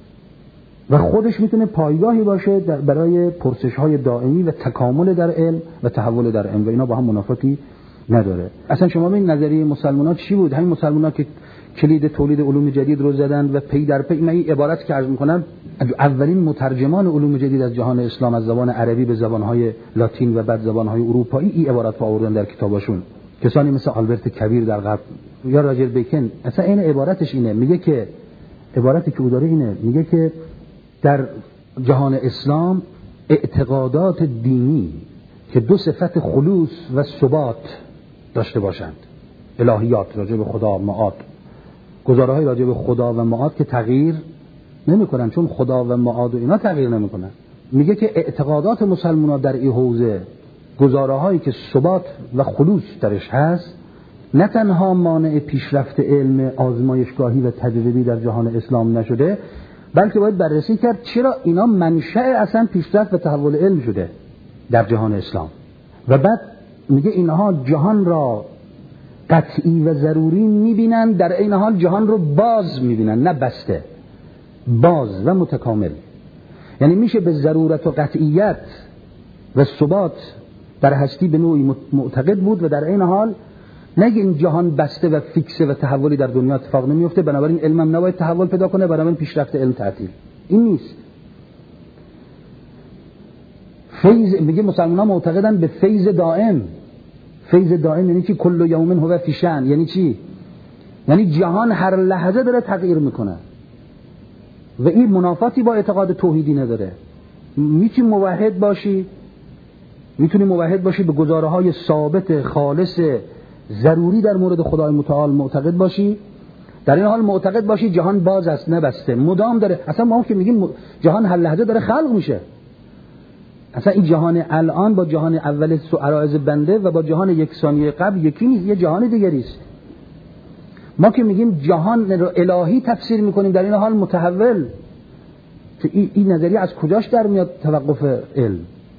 و خودش میتونه پایگاهی باشه برای پرسش‌های دائمی و تکامل در علم و تحول در علم و اینا با هم منافاتی نداره. اصلا شما ببین نظریه مسلمان‌ها چی بود؟ همین مسلمان‌ها که کلید تولید علوم جدید رو زدن و پی در پی، من این عبارت که عرض می‌کنم اولین مترجمان علوم جدید از جهان اسلام از زبان عربی به زبان‌های لاتین و بعد زبان‌های اروپایی این عبارت رو آوردن در کتاباشون. کسانی مثل آلبرت کبیر در غرب یا راجر بیکن، اصلا این عبارتش اینه، میگه که عبارتی که او داره اینه، میگه که در جهان اسلام اعتقادات دینی که دو صفت خلوص و ثبات داشته باشند، الهیات راجع به خدا، معاد، گزاره‌های راجع به خدا و معاد که تغییر نمی‌کنن چون خدا و معاد و اینا تغییر نمی‌کنن. میگه که اعتقادات مسلمان‌ها در این حوزه، گزاره‌هایی که ثبات و خلوص درش هست، نه تنها مانع پیشرفت علم آزمایشگاهی و تجربی در جهان اسلام نشده، بلکه باید بررسی کرد چرا اینا منشأ اصلا پیشرفت و تحول علم شده در جهان اسلام. و بعد میگه اینها جهان را قطعی و ضروری میبینن، در این حال جهان رو باز میبینن، نه بسته، باز و متکامل. یعنی میشه به ضرورت و قطعیت و ثبات در هستی به نوعی معتقد بود و در این حال نگه این جهان بسته و فیکسه و تحولی در دنیا اتفاق نمیفته، بنابراین علمم نباید تحول پیدا کنه، بنابراین پیشرفت علم تعطیل. این نیست. فیض، میگه مسلمان‌ها معتقدن به فیض دائم. فیض دائم یعنی چی؟ کل یوم هو فی شأن. یعنی چی؟ یعنی جهان هر لحظه داره تغییر میکنه و این منافاتی با اعتقاد توحیدی نداره. میتونی موحد باشی، میتونی موحد باشی به گزاره‌های ثابت خالص ضروری در مورد خدای متعال معتقد باشی، در این حال معتقد باشی جهان باز است نه بسته، مدام داره. اصلا ما که میگیم جهان هر لحظه داره خلق میشه، اصلا این جهان الان با جهان اول عرایض بنده و با جهان یک ثانیه قبل یکی نیست، یه جهان دیگری است. ما که میگیم جهان رو الهی تفسیر میکنیم، در این حال متحول. این, این نظریه از کجاش در میاد توقف علم؟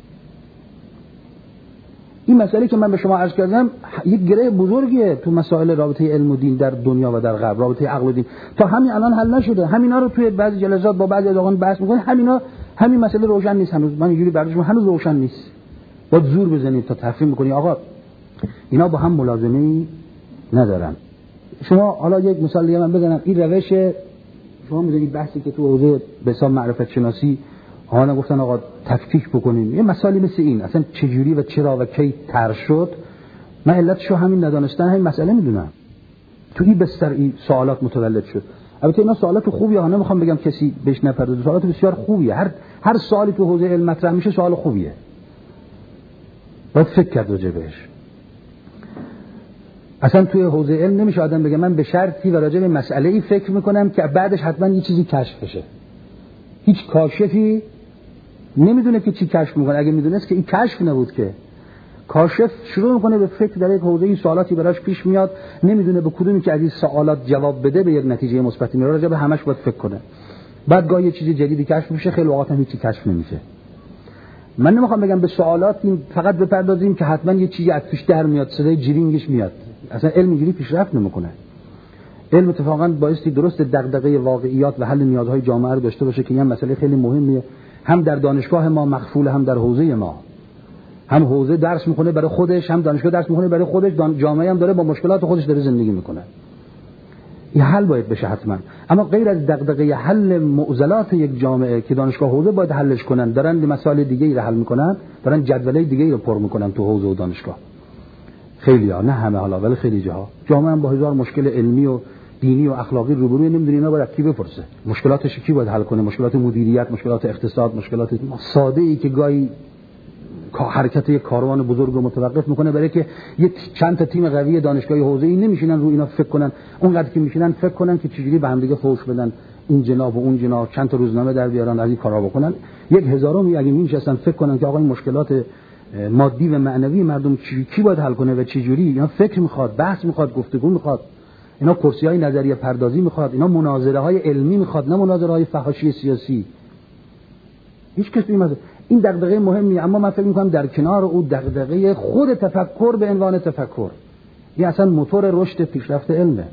این مسئله که من به شما عرض کردم یک گره بزرگیه تو مسائل رابطه علم و دین در دنیا و در غرب، رابطه عقل و دین تا همین الان حل نشده. همینا رو توی بعضی جلسات با بعضی از آقایان بحث میکنن، همینا همین مسئله روشن نیست هنوز. من اینجوری برداشت میکنم هنوز روشن نیست. باید زور بزنید تا تفهیم بکنی آقا اینا با هم ملازمه‌ای ندارن. شما حالا یک مثال دیگه من بزنم. این روش شما می‌دونید بحثی که تو حوزه به حساب معرفت شناسی آقا گفتن آقا تفکیک بکنیم، یه مثالی مثل این اصلا چجوری و چرا و کی طرح شد، من علتشو همین ندانستن همین مسئله میدونم. تو این بستر این سوالات متولد شد. البته اینا سوالات خوبیه ها، نمیخوام بگم کسی بهش نپردازه، سوالات بسیار خوبیه. هر هر سوالی تو حوزه علم مطرح میشه سوال خوبیه، باید فکر کرد راجع بهش. اصلا توی حوزه علم نمیشه آدم بگه من به شرطی و راجع به مسئله ای فکر میکنم که بعدش حتما یه چیزی کشف بشه. هیچ کاشفی نمیدونه که چی کشف میکنه. اگه میدونست که این کشف نبود که. کاشف شروع میکنه به فکر در یک حوزه ای، سوالاتی براش پیش میاد، نمیدونه به کدومی که از این سوالات جواب بده به یک نتیجه مثبتی میره، راجع به همش باید فکر کنه. بعد گاهی یه چیز جدیدی کشف میشه، خیلی اوقات هم هیچی کشف نمیشه. من نمیخوام بگم به سوالات این فقط بپردازیم که حتما یه چیزی از توش در میاد، صدای جرینگش میاد. اصلا علم اینجوری پیشرفت نمیکنه. علم اتفاقا بایستی درست دغدغه واقعیات و حل نیازهای جامعه رو داشته باشه که این مسئله خیلی مهمیه، هم در دانشگاه ما مخفول هم در حوزه ما. هم حوزه درس میخونه برای خودش، هم دانشگاه درس میخونه برای خودش، جامعه هم داره با مشکلات خودش داره زندگی میکنه. این حل باید بشه حتما. اما غیر از دغدغه حل معضلات یک جامعه که دانشگاه حوزه باید حلش کنن، دارن مسائل دیگه‌ای رو حل میکنن، دارن جدولای دیگه‌ای رو پر میکنن تو حوزه و دانشگاه. خیلی‌ها، نه همه حالا، ولی خیلی جاها جامعه هم با هزار مشکل علمی و دینی و اخلاقی روبروی، نمیدونی اینا باید کی بپرسه، مشکلاتش کی باید حل کنه، مشکلات مدیریت، مشکلات اقتصاد، مشکلات ساده ای که گاهی حرکت یک کاروان بزرگ رو متوقف میکنه، برای که یه چند تا تیم قوی دانشگاهی حوزه‌ای نمیشینن رو اینا فکر کنن، اونقدر که میشینن فکر کنن که چجوری به هم دیگه فوش بدن، این جناب و اون جناب، چند تا روزنامه در بیارن، از این کارا بکنن. یک هزارم اگه میشستن فکر کنن که آقا این مشکلات مادی و معنوی مردم چی کی باید حل کنه و چه جوری، اینا فکر میخواد، بحث میخواد، گفتگو میخواد، اینا کرسی‌های نظریه پردازی میخواد، اینا مناظره‌های علمی میخواد، نه مناظره‌های فحاشی سیاسی. هیچ کسی مثلا این دغدغه مهمی، اما من فکر می‌کنم در کنار او دغدغه خود تفکر به عنوان تفکر، این اصلا موتور رشد پیشرفت علمه.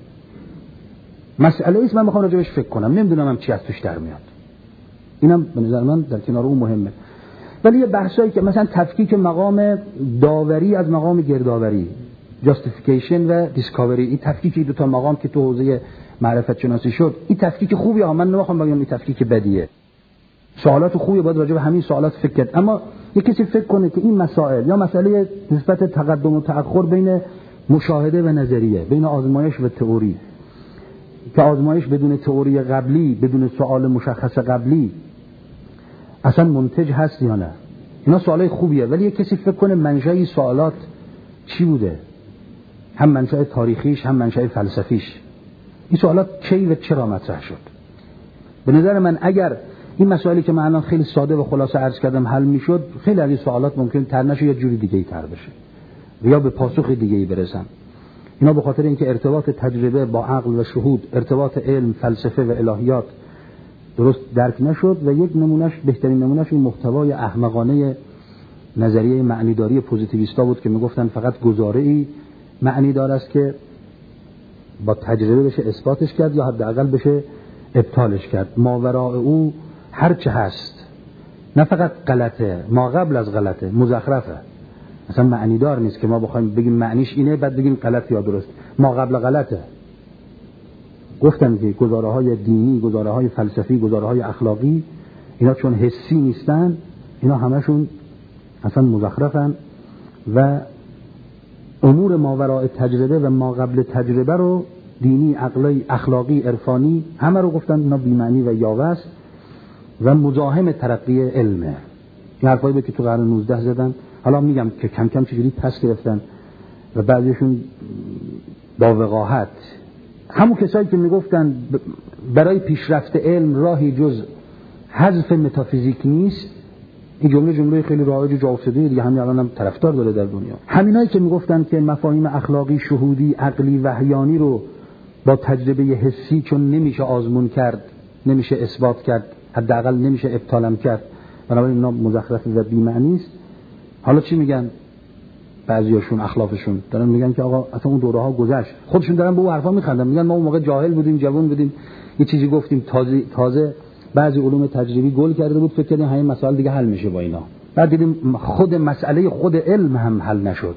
مسئله است من می‌خوام راجعش فکر کنم، نمیدونم هم چی از توش در میاد. اینم به نظر من در کنار اون مهمه. ولی یه بحثایی که مثلا تفکیک مقام داوری از مقام گردآوری، جاستیفیکیشن و دیسکاوری، این تفکیک دو تا مقام که تو حوزه معرفت شناسی شد، این تفکیک خوبیه ها، من نمیخوام بگم این تفکیک بدیه. سوالات خوبی باید راجع به همین سوالات فکر کرد، اما یک کسی فکر کنه که این مسائل یا مسئله نسبت تقدم و تأخر بین مشاهده و نظریه، بین آزمایش و تئوری، که آزمایش بدون تئوری قبلی، بدون سوال مشخص قبلی اصلا منتج هست یا نه، اینا سوالای خوبیه. ولی یک کسی فکر کنه منشأ این سوالات چی بوده، هم منشأ تاریخیش هم منشأ فلسفیش، این سوالات کی و چرا مطرح شد. به نظر من اگر این مسائلی که من الان خیلی ساده و خلاصه عرض کردم حل میشد، خیلی از این سوالات ممکن تر نشه یا جوری دیگه ای تر بشه یا به پاسخ دیگه ای برسن. اینا به خاطر اینکه ارتباط تجربه با عقل و شهود، ارتباط علم، فلسفه و الهیات درست درک نشد و یک نمونهش، بهترین نمونهش این محتوای احمقانه نظریه معنیداری پوزیتیویستا بود که میگفتن فقط گزاره‌ای معنیدار است که با تجربه بشه اثباتش کرد یا حداقل بشه ابطالش کرد، ماوراء او هر چه هست نه فقط غلطه، ما قبل از غلطه، مزخرفه، اصلا معنیدار نیست که ما بخوایم بگیم معنیش اینه بعد بگیم غلط یا درست، ما قبل غلطه. گفتم که گزاره‌های دینی، گزاره‌های فلسفی، گزاره‌های اخلاقی، اینا چون حسی نیستن، اینا همشون اصلا مزخرفن و امور ماوراء تجربه و ما قبل تجربه رو دینی، عقلی، اخلاقی، عرفانی، همه رو گفتن اینا بی‌معنی و یاوه است و مزاحم ترقی علمه. این حرفایی بود که تو قرن نوزده زدن، حالا میگم که کم کم چجوری پس گرفتن و بعضیشون با وقاحت، همون کسایی که میگفتن برای پیشرفت علم راهی جز حذف متافیزیک نیست، این جمله جمله خیلی رایج و جا افتاده دیگه، همین الان هم طرفدار داره در دنیا. همینایی که میگفتن که مفاهیم اخلاقی، شهودی، عقلی، وحیانی رو با تجربه حسی چون نمیشه آزمون کرد، نمیشه اثبات کرد، حداقل نمیشه ابطالم کرد، بنابراین اینا مزخرف و بی‌معنی است. حالا چی میگن بعضیاشون، اخلافشون دارن میگن که آقا اصلا اون دوره‌ها گذشت، خودشون دارن به اون حرفا میخندن، میگن ما اون موقع جاهل بودیم، جوان بودیم، یه چیزی گفتیم، تازه تازه بعضی علوم تجربی گل کرده بود، فکر کردیم همین مسائل دیگه حل میشه با اینا، بعد دیدیم خود مسئله خود علم هم حل نشد،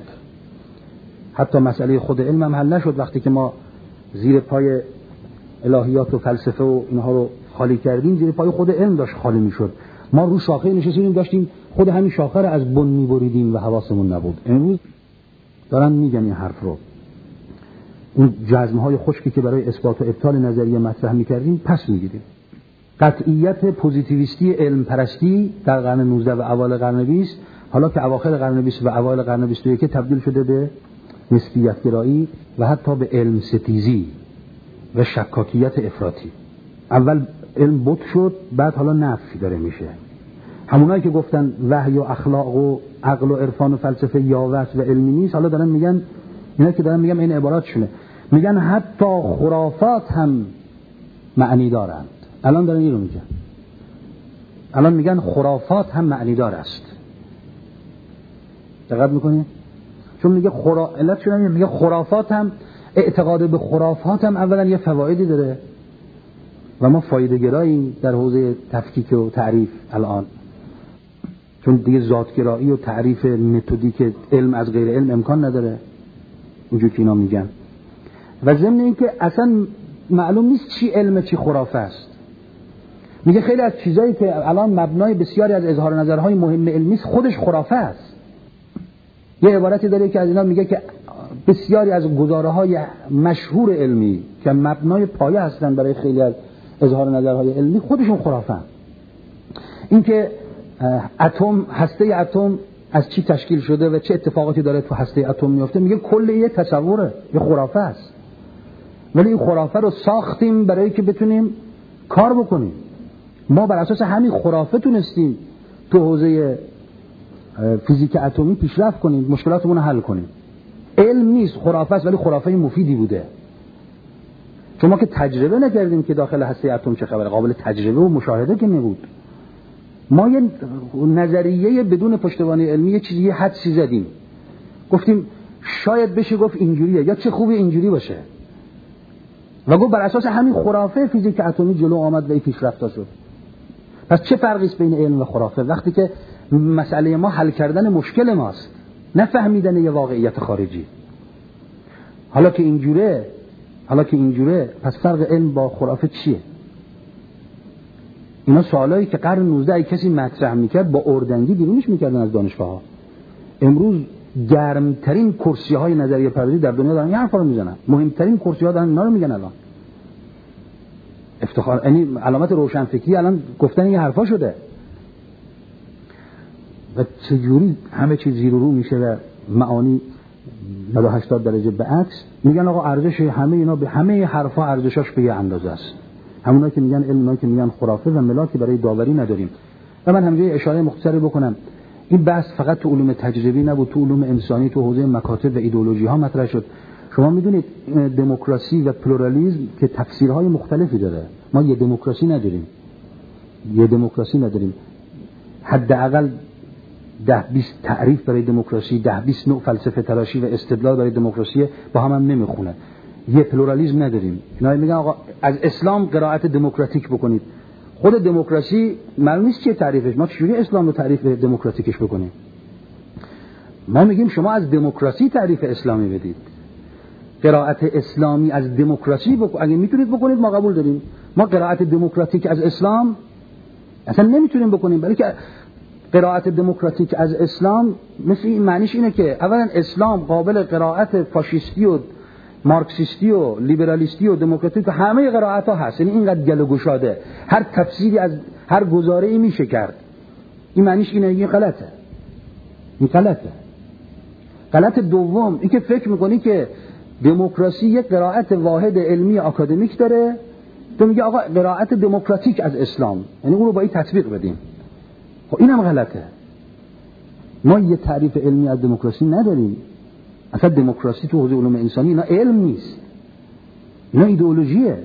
حتی مسئله خود علم هم حل نشد. وقتی که ما زیر پای الهیات و فلسفه و اینها رو خالی کردیم، زیر پای خود علم داشت خالی میشد، ما رو شاخه نشستیم داشتیم خود همین شاخه رو از بن میبریدیم و حواسمون نبود. امروز دارن میگن این حرف رو، اون جزمهای خشکی که برای اثبات و ابطال نظریه مطرح میکردیم پس میگیریم. قطعیت پوزیتیویستی علم پرستی در قرن نوزده و اوایل قرن بیست، حالا که اواخر قرن بیست و اوایل قرن بیست و یک تبدیل شده به نسبیت گرایی و حتی به علم ستیزی و شکاکیت افراطی. اول علم بت شد، بعد حالا نفی داره میشه. همونایی که گفتن وحی و اخلاق و عقل و عرفان و فلسفه یاوه و علمی نیست، حالا دارن میگن، اینا که دارن میگن این عباراتشونه، میگن حتی خرافات هم معنی دارند. الان دارن اینو میگن، الان میگن خرافات هم معنی دار است. دقت میکنی؟ چون میگه خرا... علت شدن میگه خرافات هم، اعتقاد به خرافات هم اولا یه فوایدی داره و ما فایده گراییم در حوزه تفکیک و تعریف الان. چون دیگه ذاتگرایی و تعریف متدیک علم از غیر علم امکان نداره اونجور که اینا میگن. و ضمن این که اصلا معلوم نیست چی علم چی خرافه است. میگه خیلی از چیزایی که الان مبنای بسیاری از اظهار نظرهای مهم علمی است خودش خرافه است. یه عبارتی داره که از اینا میگه که بسیاری از گزاره‌های مشهور علمی که مبنای پایه هستن برای خیلی از اظهار نظرهای علمی خودشون خرافه. این که اتم، هسته اتم از چی تشکیل شده و چه اتفاقاتی داره تو هسته اتم میفته، میگه کل یه تصوره، یه خرافه است. ولی این خرافه رو ساختیم برای که بتونیم کار بکنیم. ما بر اساس همین خرافه تونستیم تو حوزه فیزیک اتمی پیشرفت کنیم، مشکلاتمون رو حل کنیم. علم نیست، خرافه است، ولی خرافه مفیدی بوده. چون ما که تجربه نکردیم که داخل هسته اتم چه خبره، قابل تجربه و مشاهده که نبود. ما یه نظریه بدون پشتوانه علمی یه چیزی یه حدسی زدیم، گفتیم شاید بشه گفت اینجوریه یا چه خوبه اینجوری باشه، و گفت بر اساس همین خرافه فیزیک اتمی جلو آمد و پیشرفت شد. پس چه فرقی است بین علم و خرافه وقتی که مسئله ما حل کردن مشکل ماست، نه فهمیدن یه واقعیت خارجی؟ حالا که اینجوره حالا که اینجوره پس فرق علم با خرافه چیه؟ اینا سوالایی که قرن نوزده ای کسی مطرح میکرد با اردنگی بیرونش میکردن از دانشگاه ها. امروز گرمترین کرسی های نظریه پردازی در دنیا دارن این حرفا رو میزنن، مهمترین کرسی ها دارن اینا رو میگن. الان افتخار، یعنی علامت روشنفکری الان گفتن این حرفا شده. و چجوری همه چیز زیر و رو میشه و معانی نود و هشتاد درجه به عکس. میگن آقا ارزش همه اینا به همه حرفا ارزشاش به یه اندازه است. همونایی که میگن علم، اونایی که میگن خرافه و ملاکی برای داوری نداریم. و من همینجوری اشاره مختصری بکنم، این بحث فقط تو علوم تجربی نبود، تو علوم انسانی، تو حوزه مکاتب و ایدئولوژی ها مطرح شد. شما میدونید دموکراسی و پلورالیسم که تفسیرهای مختلفی داره. ما یه دموکراسی نداریم. یه دموکراسی نداریم. حداقل ده بیست تعریف برای دموکراسی، ده بیست نوع فلسفه تراشی و استدلال برای دموکراسی با هم هم نمیخونه. یه پلورالیسم نداریم. اینا میگن آقا از اسلام قرائت دموکراتیک بکنید. خود دموکراسی معلوم نیست چیه تعریفش. ما چجوری اسلام رو تعریف دموکراتیکش بکنیم؟ ما میگیم شما از دموکراسی تعریف اسلامی بدید. قرائت اسلامی از دموکراسی بکن... اگه میتونید بکنید ما قبول داریم. ما قرائت دموکراتیک از اسلام اصلا نمیتونیم بکنیم، بلکه قرائت دموکراتیک از اسلام مثل این معنیش اینه که اولا اسلام قابل قرائت فاشیستی و مارکسیستی و لیبرالیستی و دموکراتیک و همه قرائت ها هست. یعنی اینقدر گل و گشاده، هر تفسیری از هر گزاره‌ای میشه کرد. این معنیش اینه. این غلطه. این غلطه. غلط دوم این که فکر میکنی که دموکراسی یک قرائت واحد علمی آکادمیک داره، تو میگه آقا قرائت دموکراتیک از اسلام، یعنی اون رو با این تطبیق بدیم. خب اینم غلطه. ما یه تعریف علمی از دموکراسی نداریم. اصلا دموکراسی تو حوزه علوم انسانی اینا علم نیست، اینا ایدئولوژیه.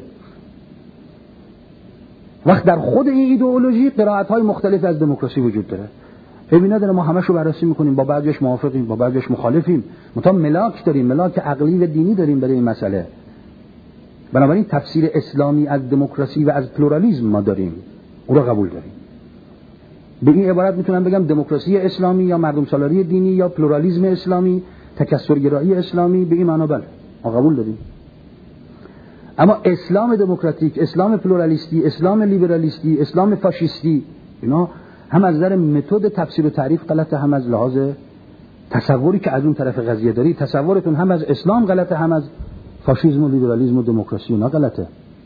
وقت در خود این ایدئولوژی قرائت‌های مختلف از دموکراسی وجود داره. ببین نداره، ما همشو بررسی میکنیم، با بعضیش موافقیم، با بعضیش مخالفیم، متا ملاک داریم، ملاک عقلی و دینی داریم برای این مسئله. بنابراین تفسیر اسلامی از دموکراسی و از پلورالیسم ما داریم، اون رو قبول داریم. به این عبارت میتونم بگم دموکراسی اسلامی یا مردم سالاری دینی یا پلورالیسم اسلامی، تکثرگرایی اسلامی، به این معنا بله ما قبول داریم. اما اسلام دموکراتیک، اسلام پلورالیستی، اسلام لیبرالیستی، اسلام فاشیستی، اینا هم از نظر متد تفسیر و تعریف غلطه، هم از لحاظ تصوری که از اون طرف قضیه داری، تصورتون هم از اسلام غلطه، هم از فاشیسم و لیبرالیسم و دموکراسی اونا غلطه.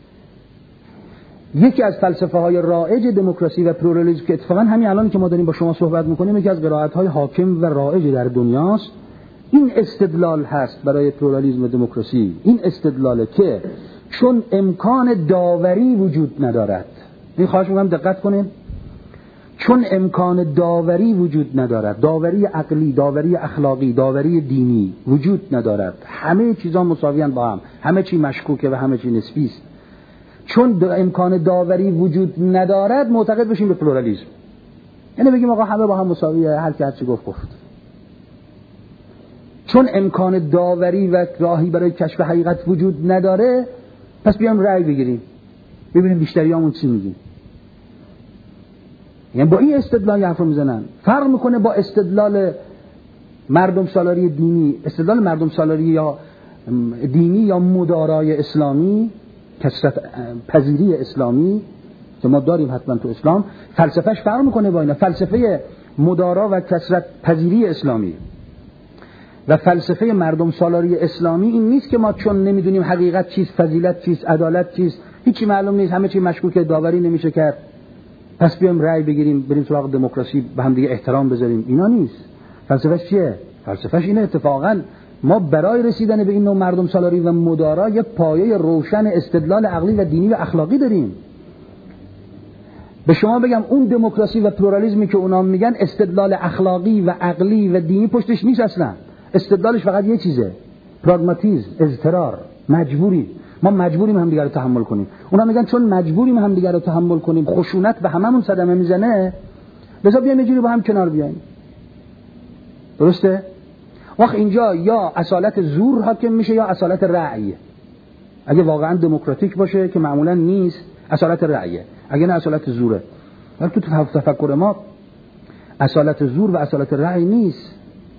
یکی از فلسفه های رایج دموکراسی و پلورالیسم که اتفاقا همین الان که ما داریم با شما صحبت میکنیم یکی از قرائت های حاکم و رایج در دنیاست، این استدلال هست برای پلورالیسم و دموکراسی. این استدلاله که چون امکان داوری وجود ندارد، این خواهش میکنم دقت کنید، چون امکان داوری وجود ندارد، داوری عقلی، داوری اخلاقی، داوری دینی وجود ندارد، همه چیزا مساویان با هم، همه چی مشکوکه و همه چی نسبی است. چون امکان داوری وجود ندارد معتقد بشیم به پلورالیسم، یعنی بگیم آقا همه با هم مساویه، هر کی هر چی گفت گفت. چون امکان داوری و راهی برای کشف حقیقت وجود نداره، پس بیام رأی بگیریم ببینیم بیشتریامون چی میگیم. یعنی با این استدلال حرف میزنن. فرق میکنه با استدلال مردم سالاری دینی. استدلال مردم سالاری یا دینی یا مدارای اسلامی، کثرت پذیری اسلامی که ما داریم حتما تو اسلام، فلسفهش فرق میکنه با اینا. فلسفه مدارا و کثرت پذیری اسلامی و فلسفه مردم سالاری اسلامی این نیست که ما چون نمیدونیم حقیقت چیست، فضیلت چیست، عدالت چیست، هیچی معلوم نیست، همه چی مشکوکه، داوری نمیشه کرد، پس بیایم رأی بگیریم بریم سراغ دموکراسی، به هم دیگه احترام بذاریم. اینا نیست. فلسفهش چیه؟ فلسفهش اینه اتفاقا ما برای رسیدن به این نوع مردم سالاری و مدارا یک پایه روشن استدلال عقلی و دینی و اخلاقی داریم. به شما بگم اون دموکراسی و پلورالیسمی که اونا میگن استدلال اخلاقی و عقلی و دینی پشتش نیست اصلا. استدلالش فقط یه چیزه، پراگماتیسم، اضطرار، مجبوری. ما مجبوریم هم دیگه رو تحمل کنیم. اونا میگن چون مجبوریم هم دیگه رو تحمل کنیم، خشونت به هممون صدمه میزنه، بذار بیایم یه جوری با هم کنار بیایم. درسته؟ وقت اینجا یا اصالت زور حاکم میشه یا اصالت رأی. اگه واقعا دموکراتیک باشه که معمولا نیست، اصالت رأیه. اگه نه اصالت زوره. ولی تو تفکر ما اصالت زور و اصالت رأی نیست،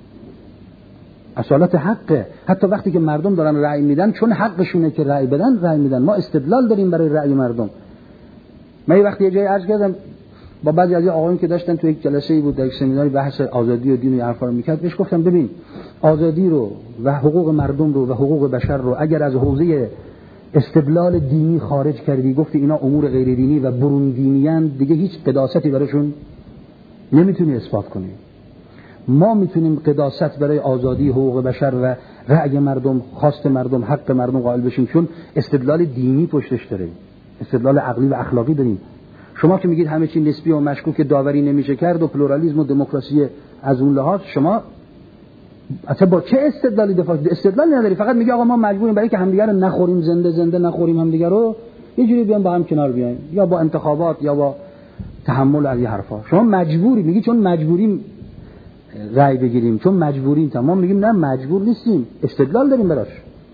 اصالت حقه. حتی وقتی که مردم دارن رأی میدن چون حقشونه که رأی بدن رأی میدن. ما استدلال داریم برای رأی مردم. من یه وقتی یه جایی عرض کردم با بعضی از آقایون که داشتن تو یک جلسه‌ای بود در یک سمیناری بحث آزادی و دین و حرفا رو میکرد، بهش گفتم ببین آزادی رو و حقوق مردم رو و حقوق بشر رو اگر از حوزه استدلال دینی خارج کردی، گفتی اینا امور غیر دینی و برون دینیان، دیگه هیچ قداستی براشون نمیتونی اثبات کنی. ما میتونیم قداست برای آزادی، حقوق بشر و رأی مردم، خواست مردم، حق مردم قائل بشیم چون استدلال دینی پشتش داره، استدلال عقلی و اخلاقی داریم. شما که میگید همه چی نسبی و مشکوک، داوری نمیشه کرد و پلورالیسم و دموکراسی از اون لحاظ، شما اصلا با چه استدلالی دفاع؟ استدلال نداری، فقط میگی آقا ما مجبوریم برای که همدیگه رو نخوریم، زنده زنده نخوریم همدیگه رو، یه جوری بیان با هم کنار بیایم، یا با انتخابات یا با تحمل از این حرفا. شما مجبوری، میگی چون مجبوریم رأی بگیریم، چون مجبوریم. تمام میگیم نه مجبور نیستیم، استدلال داریم براش.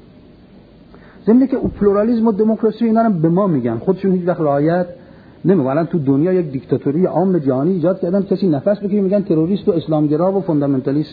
ضمن که پلورالیسم و دموکراسی اینا رو به ما میگن، خودشون هیچ وقت رعایت نمیکنن. الان تو دنیا یک دیکتاتوری عام جهانی ایجاد کردن، کسی نفس بکشه میگن تروریست و اسلامگرا و فوندامنتالیست.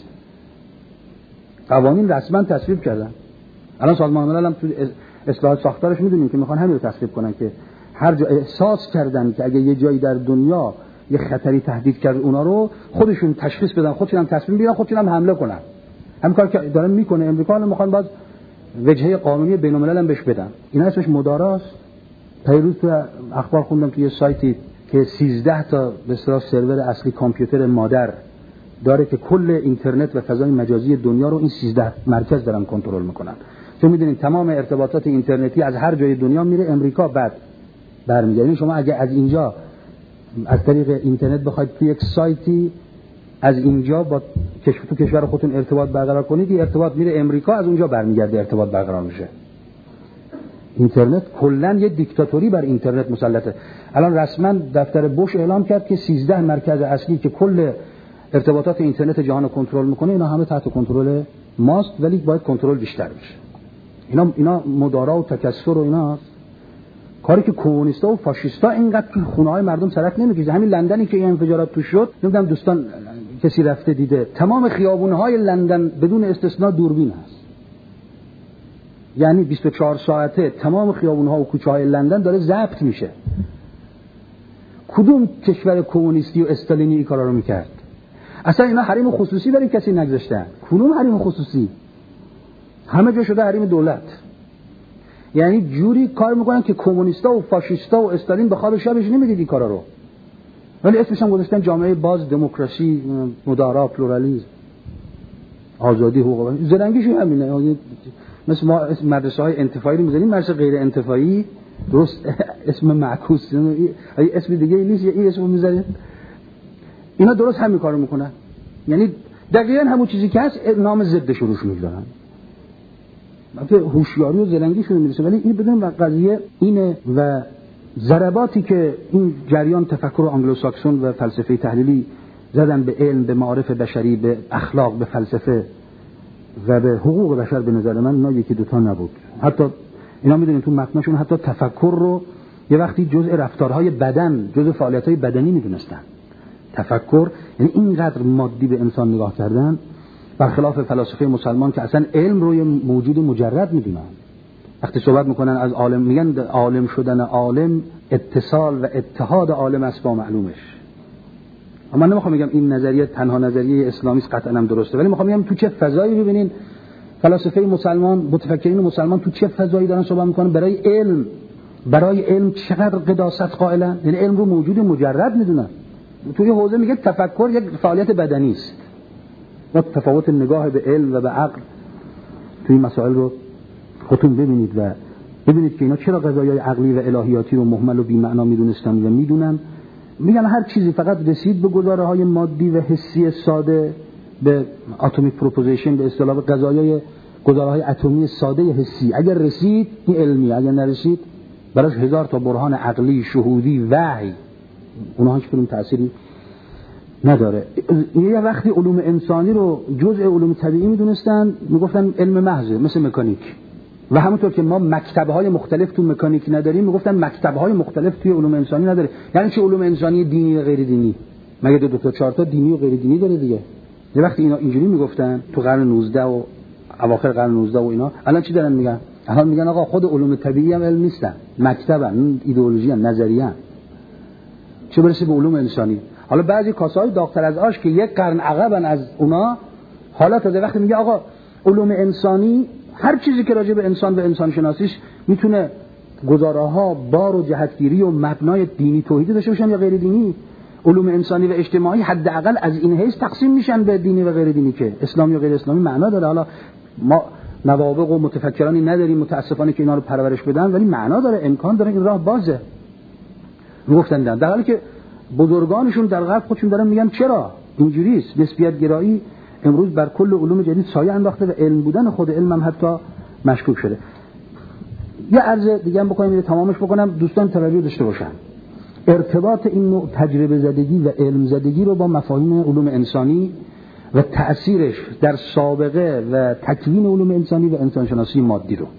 قوانین رسما تصویب کردن. الان سازمان ملل هم تو اصلاحات ساختارش میدونیم که میخوان همین رو تصویب کنن که هر جا احساس کردن که اگه یه جایی در دنیا یه خطری تهدید کرد، اونا رو خودشون تشخیص بدن، خودشون هم تصمیم بگیرن، خودشون هم حمله کنن. همین کار که دارن میکنه امریکا، الان میخوان باز وجهه قانونی بین الملل هم بهش بدن. اینا اسمش مداراست. پیروز تو اخبار خوندم که یه سایتی که سیزده تا به اصطلاح سرور اصلی کامپیوتر مادر داره که کل اینترنت و فضای مجازی دنیا رو این سیزده مرکز دارن کنترل میکنن. چون میدونید تمام ارتباطات اینترنتی از هر جای دنیا میره امریکا، بعد برمیگرده. یعنی شما اگه از اینجا از طریق اینترنت بخواید توی یک سایتی از اینجا با کشور تو کشور خودتون ارتباط برقرار کنید، این ارتباط میره امریکا، از اونجا برمیگرده ارتباط برقرار میشه. اینترنت کلا یه دیکتاتوری بر اینترنت مسلطه. الان رسما دفتر بوش اعلام کرد که سیزده مرکز اصلی که کل ارتباطات اینترنت جهان رو کنترل میکنه، اینا همه تحت کنترل ماست، ولی باید کنترل بیشتر بشه. اینا اینا مدارا و تکثر و اینا کاری که کمونیستا و فاشیستا اینقدر تو خونه‌های مردم سرک نمی‌کشه. همین لندنی که این انفجارات توش شد، نمیدونم دوستان کسی رفته دیده، تمام خیابون‌های لندن بدون استثنا دوربین هست. یعنی بیست و چهار ساعته تمام خیابون‌ها و کوچه‌های لندن داره ضبط میشه. کدوم کشور کمونیستی و استالینی این کارا رو میکرد؟ اصلا اینا حریم خصوصی برای کسی نگذاشتن. کدوم حریم خصوصی؟ همه جا شده حریم دولت. یعنی جوری کار میکنن که کمونیستا و فاشیستا و استالین به خواب شبش نمیدید این کارا رو، ولی اسمش هم گذاشتن جامعه باز، دموکراسی، مدارا، پلورالیسم، آزادی، حقوق. زرنگیش همینه. مثل ما اسم مدرسه های انتفاعی رو میذاریم، مدرسه غیر انتفاعی، درست اسم معکوس، ای اسم دیگه نیست، یا این اسمو میذاریم. اینا درست همین کارو میکنن. یعنی دقیقاً همون چیزی که هست نام ضدش روش میذارن. البته هوشیاری و زرنگیشون میرسه، ولی این بدون قضیه اینه. و ضرباتی که این جریان تفکر آنگلوساکسون و فلسفه تحلیلی زدن به علم، به معارف بشری، به اخلاق، به فلسفه و به حقوق بشر، به نظر من اینا یکی دوتا نبود. حتی اینا میدونین تو متنشون حتی تفکر رو یه وقتی جزء رفتارهای بدن، جزء فعالیت‌های بدنی میدونستن. تفکر، یعنی اینقدر مادی به انسان نگاه کردن، برخلاف فلاسفه مسلمان که اصلا علم رو یه موجود مجرد میدونن. وقتی صحبت میکنن از عالم، میگن عالم شدن عالم اتصال و اتحاد عالم است با معلومش. اما من نمیخوام بگم این نظریه تنها نظریه اسلامی است، قطعا هم درسته، ولی میخوام بگم تو چه فضایی ببینین فلاسفه مسلمان، متفکرین مسلمان تو چه فضایی دارن صحبت میکنن برای علم. برای علم چقدر قداست قائلن، یعنی علم رو موجود مجرد میدونن. توی حوزه میگه تفکر یک فعالیت بدنی است. ما تفاوت نگاه به علم و به عقل توی این مسائل رو خودتون ببینید و ببینید که اینا چرا قضایای عقلی و الهیاتی رو مهمل و بی‌معنا میدونستن و میدونن. میگن هر چیزی فقط رسید به گزاره‌های مادی و حسی ساده، به اتمیک پروپوزیشن، به اصطلاح به قضایای گزاره‌های اتمی ساده حسی، اگر رسید این علمی، اگر نرسید براش هزار تا برهان عقلی، شهودی، وحی، اونها هیچ کدوم تأثیری نداره. یه وقتی علوم انسانی رو جزء علوم طبیعی میدونستن، میگفتن علم محضه، مثل مکانیک. و همونطور که ما مکتب‌های مختلف تو مکانیک نداریم، میگفتن مکتب‌های مختلف توی علوم انسانی نداره. یعنی چه علوم انسانی دینی و غیر دینی؟ مگه دو تا چهار تا دینی و غیر دینی داره دیگه. یه وقتی اینا اینجوری میگفتن تو قرن نوزده و اواخر قرن نوزده و اینا، الان چی دارن میگن؟ الان میگن آقا خود علوم طبیعی هم علم نیستن، مکتبن، ایدئولوژی ان، نظریه ان. چه برسه به علوم انسانی؟ حالا بعضی کاسه‌های داغ‌تر از آش که یک قرن عقبن از اونا، حالا تا وقتی میگه آقا علوم انسانی، هر چیزی که راجع به انسان و انسان شناسیش میتونه گزاره‌ها، بار و جهتگیری و مبنای دینی توحیدی داشته باشن یا غیر دینی. علوم انسانی و اجتماعی حداقل از این حیث تقسیم میشن به دینی و غیر دینی که اسلامی و غیر اسلامی معنا داره. حالا ما نوابغ و متفکرانی نداریم متاسفانه که اینا رو پرورش بدن، ولی معنا داره، امکان داره، این راه بازه. گفتن در حالی که بزرگانشون در غرب خودشون دارن میگن چرا اینجوری است. نسبیت گرایی امروز بر کل علوم جدید سایه انداخته و علم بودن خود علم هم حتی مشکوک شده. یه عرض دیگه هم بکنم، تمامش بکنم، دوستان توجه داشته باشن. ارتباط این نوع تجربه زدگی و علم زدگی رو با مفاهیم علوم انسانی و تأثیرش در سابقه و تکوین علوم انسانی و انسانشناسی مادی رو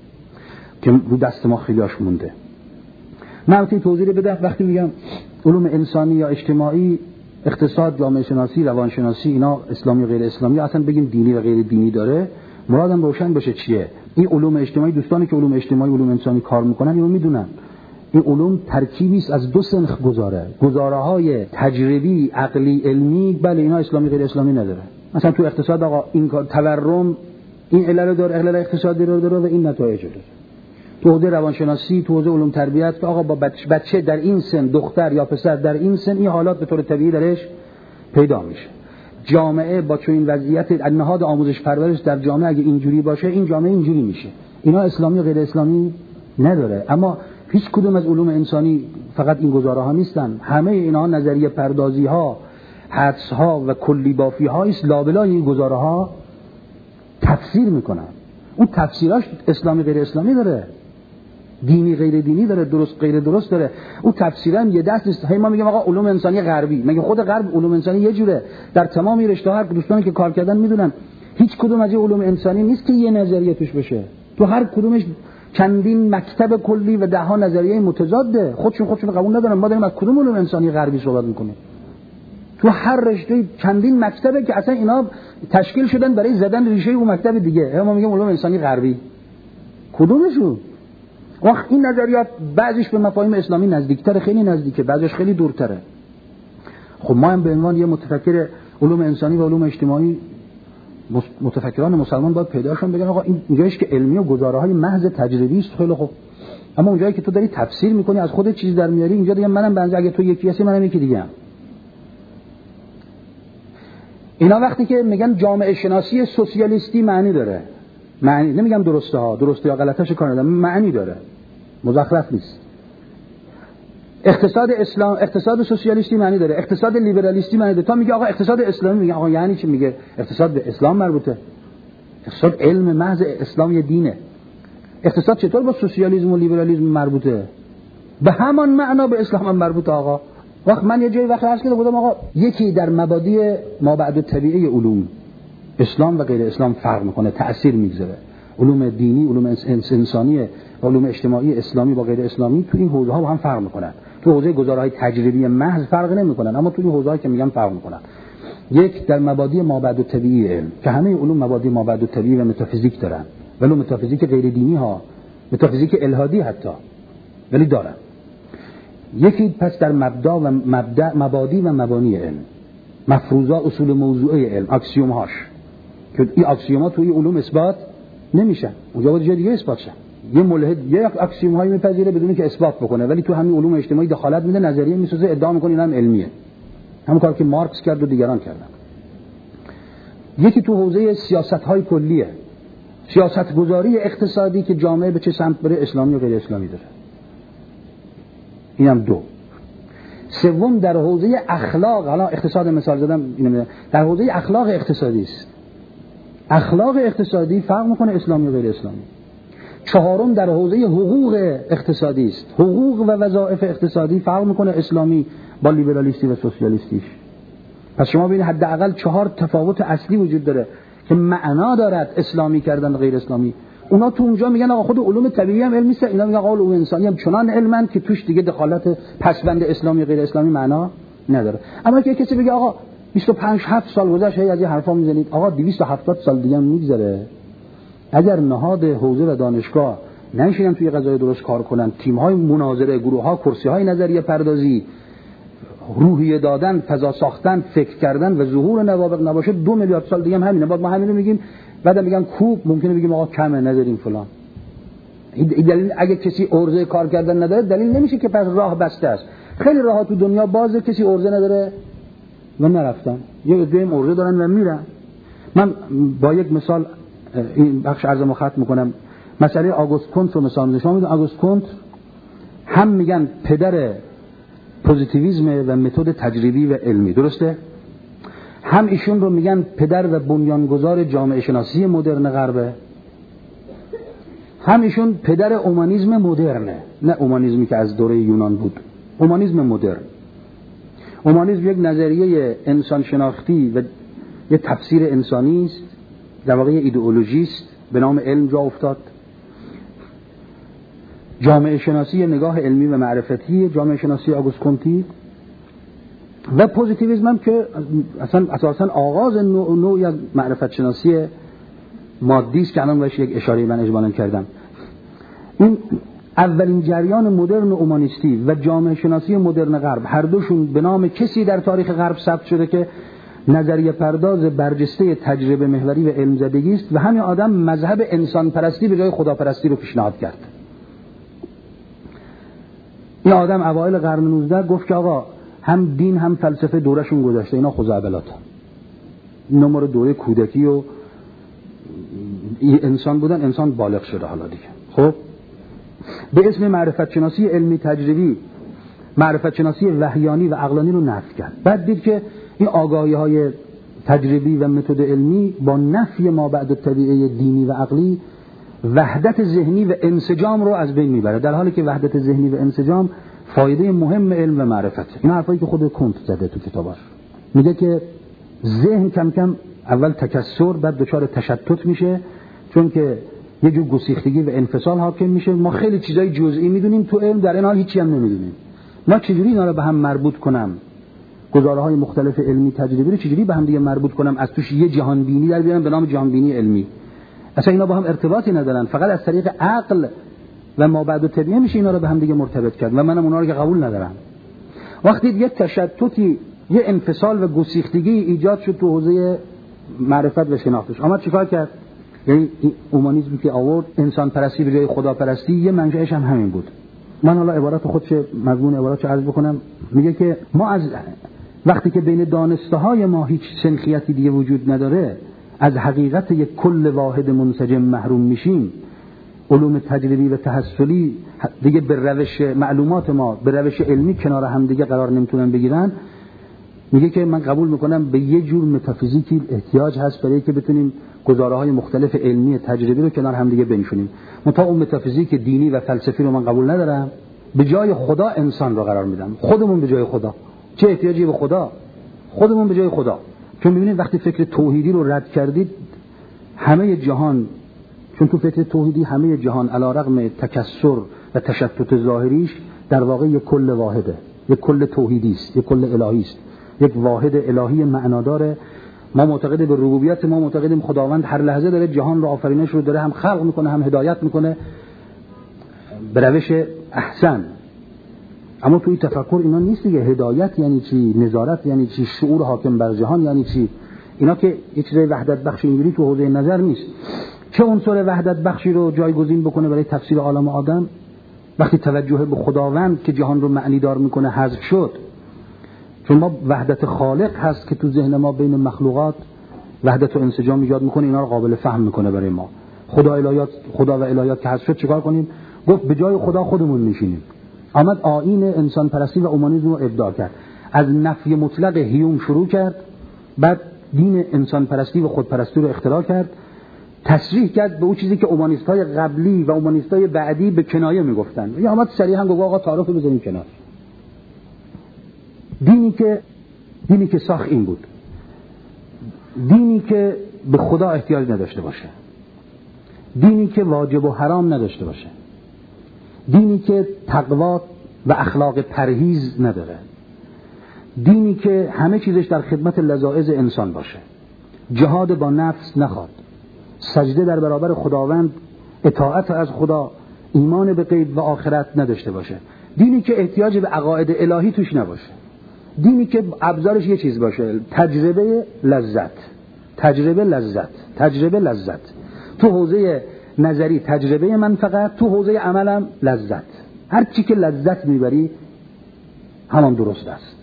که رو دست ما خیلیاش مونده. من البته توضیح بدم. وقتی میگم علوم انسانی یا اجتماعی، اقتصاد، جامعه شناسی، روانشناسی، اینا اسلامی و غیر اسلامی، اصلا بگیم دینی و غیر دینی داره، مرادم روشن باشه چیه. این علوم اجتماعی، دوستانی که علوم اجتماعی و علوم انسانی کار میکنن اینو میدونن، این علوم ترکیبی است از دو سنخ گزاره. گزاره‌های تجربی، عقلی، علمی، بله اینا اسلامی غیر اسلامی نداره. مثلا تو اقتصاد آقا این تورم این علل داره، علل اقتصادی رو داره و این نتایج داره. تو حوزه روانشناسی، تو حوزه علوم تربیت که آقا با بچه, بچه در این سن، دختر یا پسر در این سن، این حالات به طور طبیعی درش پیدا میشه. جامعه با چون این وضعیت، نهاد آموزش پرورش در جامعه اگه اینجوری باشه، این جامعه اینجوری میشه. اینا اسلامی و غیر اسلامی نداره. اما هیچ کدوم از علوم انسانی فقط این گزاره ها نیستن. همه اینها نظریه پردازی ها، حدس ها و کلی بافی ها است، لابلای این گزاره ها تفسیر میکنن. اون تفسیراش اسلامی غیر اسلامی داره، دینی غیر دینی داره، درست غیر درست داره. اون تفسیرا یه دست نیست. هی ما میگیم آقا علوم انسانی غربی، مگه خود غرب علوم انسانی یه جوره؟ در تمام رشته ها دوستانی که کار کردن میدونن هیچ کدوم از علوم انسانی نیست که یه نظریه توش بشه. تو هر کدومش چندین مکتب کلی و ده ها نظریه متضاده، خودشون خودشون قبول ندارن. ما داریم از کدوم علوم انسانی غربی صحبت میکنیم؟ تو هر رشته چندین مکتبه که اصلا اینا تشکیل شدن برای زدن ریشه اون مکتب دیگه. ما میگیم علوم انسانی غربی، کدومشون؟ وقت این نظریات بعضیش به مفاهیم اسلامی نزدیکتره، خیلی نزدیکه، بعضیش خیلی دورتره. خب ما هم به عنوان یه متفکر علوم انسانی و علوم اجتماعی، متفکران مسلمان باید پیداشون بگن آقا این اونجاییش که علمی و گزاره‌های محض تجربی است خیلی خوب، اما اونجایی که تو داری تفسیر میکنی، از خودت چیز در میاری، اینجا دیگه منم بنز اگه تو یکی هستی منم یکی دیگه ام. اینا وقتی که میگن جامعه شناسی سوسیالیستی معنی داره، معنی نمیگم درسته ها، درسته یا غلطش کار ندارم، معنی داره، مزخرف نیست. اقتصاد اسلام، اقتصاد سوسیالیستی معنی داره، اقتصاد لیبرالیستی معنی داره. تا میگه آقا اقتصاد اسلامی، میگه آقا یعنی چی؟ میگه اقتصاد به اسلام مربوطه. اقتصاد علم محض اسلام یه دینه. اقتصاد چطور با سوسیالیسم و لیبرالیسم مربوطه؟ به همان معنا به اسلام هم مربوطه آقا. وقت من یه جایی وقت عرض کردم گفتم آقا یکی در مبادی مابعد طبیعی علوم اسلام و غیر اسلام فرق میکنه، تأثیر میگذاره. علوم دینی، علوم انسانی، علوم اجتماعی اسلامی با غیر اسلامی تو این حوزه‌ها با هم فرق می‌کنن. تو حوزه گزارهای تجربی محض فرق نمی‌کنن، اما تو این حوزه‌ها که میگم فرق می‌کنن. یک در مبادی مابعد الطبیعی علم که همه علوم مبادی مابعد الطبیعی و متافیزیک دارن، ولی متافیزیک غیر دینی ها، متافیزیک الهادی حتی، ولی دارن. یکی پس در مبدا و مبدا مبادی و مبانی علم، مفروضات اصول موضوعی علم، اکسیوم هاش که این اکسیوم ها توی علوم اثبات نمیشن، اونجا باید جای دیگه اثبات شن. یه ملحد یک اکسیوم هایی میپذیره بدون که اثبات بکنه، ولی تو همین علوم اجتماعی دخالت میده، نظریه میسازه، ادعا میکنه این هم علمیه. همون کار که مارکس کرد و دیگران کردن. یکی تو حوزه سیاست‌های کلیه، سیاست گذاری اقتصادی که جامعه به چه سمت بره، اسلامی و غیر اسلامی داره. اینم دو. سوم در حوزه اخلاق، حالا اقتصاد مثال زدم، اینم در حوزه اخلاق اقتصادی است. اخلاق اقتصادی فرق میکنه اسلامی و غیر اسلامی. چهارم در حوزه حقوق اقتصادی است. حقوق و وظایف اقتصادی فرق میکنه اسلامی با لیبرالیستی و سوسیالیستیش. پس شما ببینید حداقل چهار تفاوت اصلی وجود داره که معنا دارد اسلامی کردن و غیر اسلامی. اونا تو اونجا میگن آقا خود علوم طبیعی هم علم نیست، اینا میگن آقا علوم انسانی هم چنان علمن که توش دیگه دخالت پسوند اسلامی و غیر اسلامی معنا نداره. اما که کسی بگه آقا بیست و پنج هفت سال گذشت از این حرفا میزنید، آقا دویست و هفتاد سال دیگه هم میگذره. اگر نهاد حوزه و دانشگاه نشینن توی قضایا درست کار کنن، تیم‌های مناظره، گروه‌ها، کرسی‌های نظریه پردازی، روحیه دادن، فضا ساختن، فکر کردن و ظهور نوابغ نباشه، دو میلیارد سال دیگه هم همینه. بعد ما همین رو میگیم، بعد میگن کوب، ممکنه بگیم آقا کمه نداریم فلان. این دلیل اگه کسی عرضه کار کردن نداره دلیل نمیشه که پس راه بسته است. خیلی راه‌ها تو دنیا بازه، کسی عرضه نداره و نرفتن، یه عده‌ای عرضه دارن و میرن. من با یک مثال این بخش عرضمو ختم میکنم. مسئله آگوست کنت رو مثال میزنم. شما میدونید آگوست کنت هم میگن پدر پوزیتیویسم و متد تجربی و علمی، درسته؟ هم ایشون رو میگن پدر و بنیانگذار جامعه شناسی مدرن غربه، هم ایشون پدر اومانیسم مدرنه، نه اومانیسمی که از دوره یونان بود، اومانیسم مدرن. اومانیسم یک نظریه انسان شناختی و یک تفسیر انسانی است، در واقع ایدئولوژی است، به نام علم جا افتاد. جامعه شناسی نگاه علمی و معرفتی، جامعه شناسی آگوست کنتی. و پوزیتیویسم هم که اصلا اساسا آغاز نوع نوعی از معرفت شناسی مادی است که الان بهش یک اشاره من اجمالا کردم. این اولین جریان مدرن اومانیستی و جامعه شناسی مدرن غرب، هر دوشون به نام کسی در تاریخ غرب ثبت شده که نظریه پرداز برجسته تجربه محوری و علم زدگی است و همین آدم مذهب انسان پرستی به جای خدا پرستی رو پیشنهاد کرد. این آدم اوایل قرن نوزده گفت که آقا هم دین هم فلسفه دورشون گذشته، اینا خزعبلات، اینا ما رو دوره کودکی و انسان بودن، انسان بالغ شده حالا دیگه. خب به اسم معرفت شناسی علمی تجربی معرفت شناسی وحیانی و عقلانی رو نفی کرد. بعد دید که این آگاهی های تجربی و متد علمی با نفی ما بعد الطبیعه دینی و عقلی وحدت ذهنی و انسجام رو از بین میبره، در حالی که وحدت ذهنی و انسجام فایده مهم علم و معرفت. این حرفایی که خود کنت زده تو کتابش. میگه که ذهن کم کم اول تکثر، بعد دچار تشتت میشه، چون که یه جور گسیختگی و انفصال حاکم میشه. ما خیلی چیزای جزئی میدونیم تو علم، در این حال هیچی هم نمیدونیم. ما چجوری اینا رو به هم مربوط کنم، گزاره‌های مختلف علمی تجربی رو چجوری به هم دیگه مربوط کنم، از توش یه جهان بینی در بیارم به نام جهان بینی علمی؟ اصلا اینا با هم ارتباطی ندارن، فقط از طریق عقل و ما بعد الطبیعه میشه اینا رو به هم دیگه مرتبط کرد و منم اونا رو که قبول ندارم. وقتی یه تشتتی، یه انفصال و گسیختگی ایجاد شد تو حوزه معرفت و شناختش، اما چیکار کرد؟ یعنی اومانیسمی که آورد انسان پرستی به جای خدا پرستی، یه منشأش هم همین بود. من حالا عبارت خودش مضمون عبارتش عرض بکنم. میگه که ما از وقتی که بین دانسته های ما هیچ سنخیتی دیگه وجود نداره، از حقیقت یک کل واحد منسجم محروم میشیم. علوم تجربی و تحصلی دیگه به روش معلومات ما به روش علمی کنار هم دیگه قرار نمیتونن بگیرن. میگه که من قبول میکنم به یه جور متافیزیکی احتیاج هست برای که بتونیم گزاره‌های مختلف علمی تجربی رو کنار هم دیگه بنشونیم. منتها اون متافیزیک دینی و فلسفی رو من قبول ندارم. به جای خدا انسان رو قرار میدم، خودمون به جای خدا. چه احتیاجی به خدا؟ خودمون به جای خدا. چون میبینید وقتی فکر توحیدی رو رد کردید، همه جهان چون تو فکر توحیدی همه جهان علی رغم تکثر و تشتت ظاهریش در واقع یک کل واحده، یک کل توحیدی است، یک کل الهی است، یک واحد الهی معناداره. ما معتقد به ربوبیت، ما معتقدیم خداوند هر لحظه داره جهان رو آفرینش رو داره هم خلق میکنه هم هدایت میکنه به روش احسن. اما توی تفکر اینا نیست دیگه. هدایت یعنی چی؟ نظارت یعنی چی؟ شعور حاکم بر جهان یعنی چی؟ اینا که یک چیز وحدت بخش اینجوری تو حوزه نظر نیست. چه عنصر وحدت بخشی رو جایگزین بکنه برای تفسیر عالم آدم وقتی توجه به خداوند که جهان رو معنی دار میکنه حذف شد؟ چون ما وحدت خالق هست که تو ذهن ما بین مخلوقات وحدت و انسجام ایجاد میکنه، اینا رو قابل فهم میکنه برای ما. خدا الهیات، خدا و الهیات که حذف شد چیکار کنیم؟ گفت به جای خدا خودمون میشینیم. آمد آیین انسان پرستی و اومانیسم رو ابداع کرد. از نفی مطلق هیوم شروع کرد، بعد دین انسان پرستی و خودپرستی رو اختراع کرد، تصریح کرد به اون چیزی که اومانیستای قبلی و اومانیستای بعدی به کنایه میگفتن. یا آمد صریحا گفت آقا تعارف بزنیم کنار. دینی که دینی که ساخت این بود، دینی که به خدا احتیاج نداشته باشه، دینی که واجب و حرام نداشته باشه، دینی که تقوا و اخلاق پرهیز نداره، دینی که همه چیزش در خدمت لذایذ انسان باشه، جهاد با نفس نخواد، سجده در برابر خداوند، اطاعت از خدا، ایمان به غیب و آخرت نداشته باشه، دینی که احتیاج به عقاید الهی توش نباشه، دینی که ابزارش یه چیز باشه، تجربه لذت، تجربه لذت، تجربه لذت. تو حوزه نظری تجربه منفعت، تو حوزه عملم لذت. هر چی که لذت میبری همان درست است.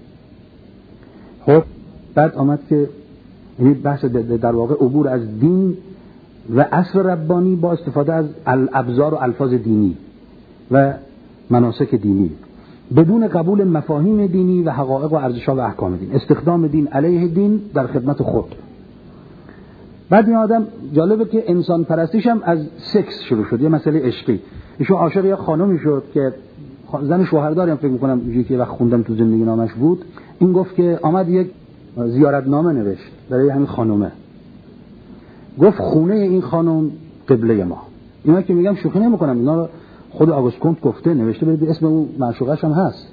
خب بعد آمد که یعنی بحث در واقع عبور از دین و اصل ربانی با استفاده از ابزار و الفاظ دینی و مناسک دینی بدون قبول مفاهیم دینی و حقایق و ارزش‌ها و احکام دین، استخدام دین علیه دین در خدمت خود. بعد این آدم جالبه که انسان پرستیش هم از سکس شروع شد، یه مسئله عشقی. ایشون عاشق یه خانمی شد که زن شوهرداری هم فکر می‌کنم یکی که وقت خوندم تو زندگی نامش بود. این گفت که آمد یک زیارتنامه نوشت برای همین خانومه. گفت خونه این خانم قبله ما. اینا که میگم شوخی نمی‌کنم، اینا خود آگوست کنت گفته، نوشته، برید اسم اون معشوقش هم هست.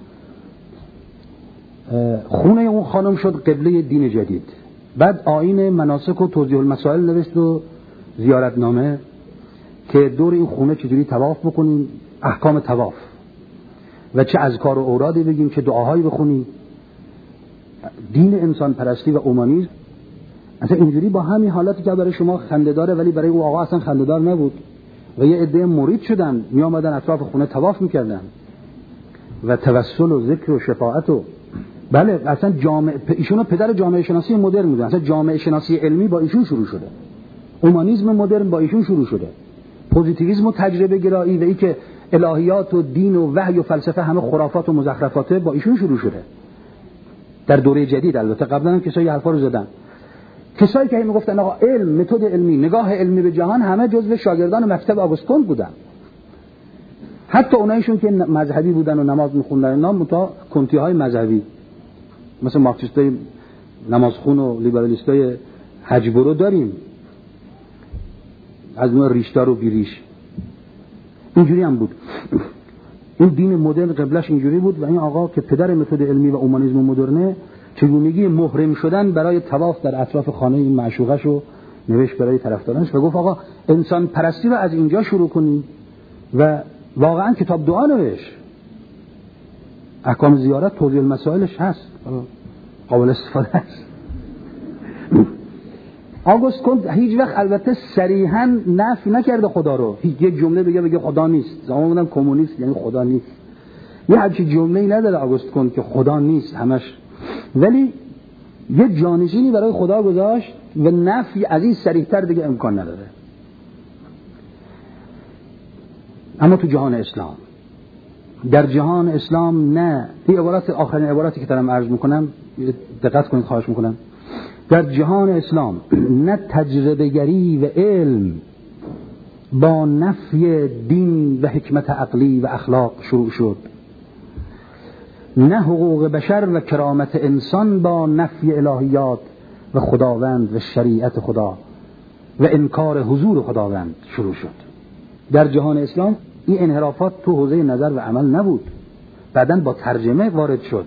خونه اون خانم شد قبله دین جدید. بعد آیین مناسک و توضیح المسائل نوشت و زیارتنامه که دور این خونه چجوری طواف بکنیم، احکام طواف و چه اذکار و اورادی بگیم، چه دعاهایی بخونیم. دین انسان پرستی و اومانیسم اصلا اینجوری با همین حالتی که برای شما خنده‌داره ولی برای اون آقا اصلا خنده‌دار نبود و یه عده مرید شدن، می آمدن اطراف خونه طواف میکردن و توسل و ذکر و شفاعت و بله اصلا جامعه ایشونو پدر جامعه شناسی مدرن بودن. اصلا جامعه شناسی علمی با ایشون شروع شده، اومانیسم مدرن با ایشون شروع شده، پوزیتیویسم و تجربه گرایی و ای که الهیات و دین و وحی و فلسفه همه خرافات و مزخرفاته با ایشون شروع شده در دوره جدید. البته قبلا هم کسایی حرفا رو زدن، کسایی که میگفتن آقا علم، متد علمی، نگاه علمی به جهان همه جزو شاگردان مکتب آگوست کنت بودن. حتی اونایشون که مذهبی بودن و نماز می‌خوندن اینا متا کنتی‌های مذهبی مثل مارکسیستای نمازخون و لیبرالیستای حجبرو داریم، از نوع ریشدار و بیریش. اینجوری هم بود. این دین مدرن قبلش اینجوری بود و این آقا که پدر متد علمی و اومانیسم مدرنه چگونگی محرم شدن برای طواف در اطراف خانه این معشوقش رو نوشت برای طرفدارانش و گفت آقا انسان پرستی رو از اینجا شروع کنیم و واقعا کتاب دعا نوشت، احکام زیارت توضیح المسائلش هست، قابل استفاده است. آگوست کنت هیچ وقت البته صریحاً نفی نکرده خدا رو، یک جمله بگه بگه خدا نیست. زمان بودم کمونیست یعنی خدا نیست، یه همچین جمله‌ای نداره آگوست کنت که خدا نیست همش، ولی یه جانشینی برای خدا گذاشت و نفی از این صریح‌تر دیگه امکان نداره. اما تو جهان اسلام، در جهان اسلام نه، این عبارت آخرین عبارتی که دارم عرض میکنم دقت کنید خواهش میکنم، در جهان اسلام نه تجربه‌گری و علم با نفی دین و حکمت عقلی و اخلاق شروع شد، نه حقوق بشر و کرامت انسان با نفی الهیات و خداوند و شریعت خدا و انکار حضور خداوند شروع شد. در جهان اسلام این انحرافات تو حوزه نظر و عمل نبود، بعداً با ترجمه وارد شد.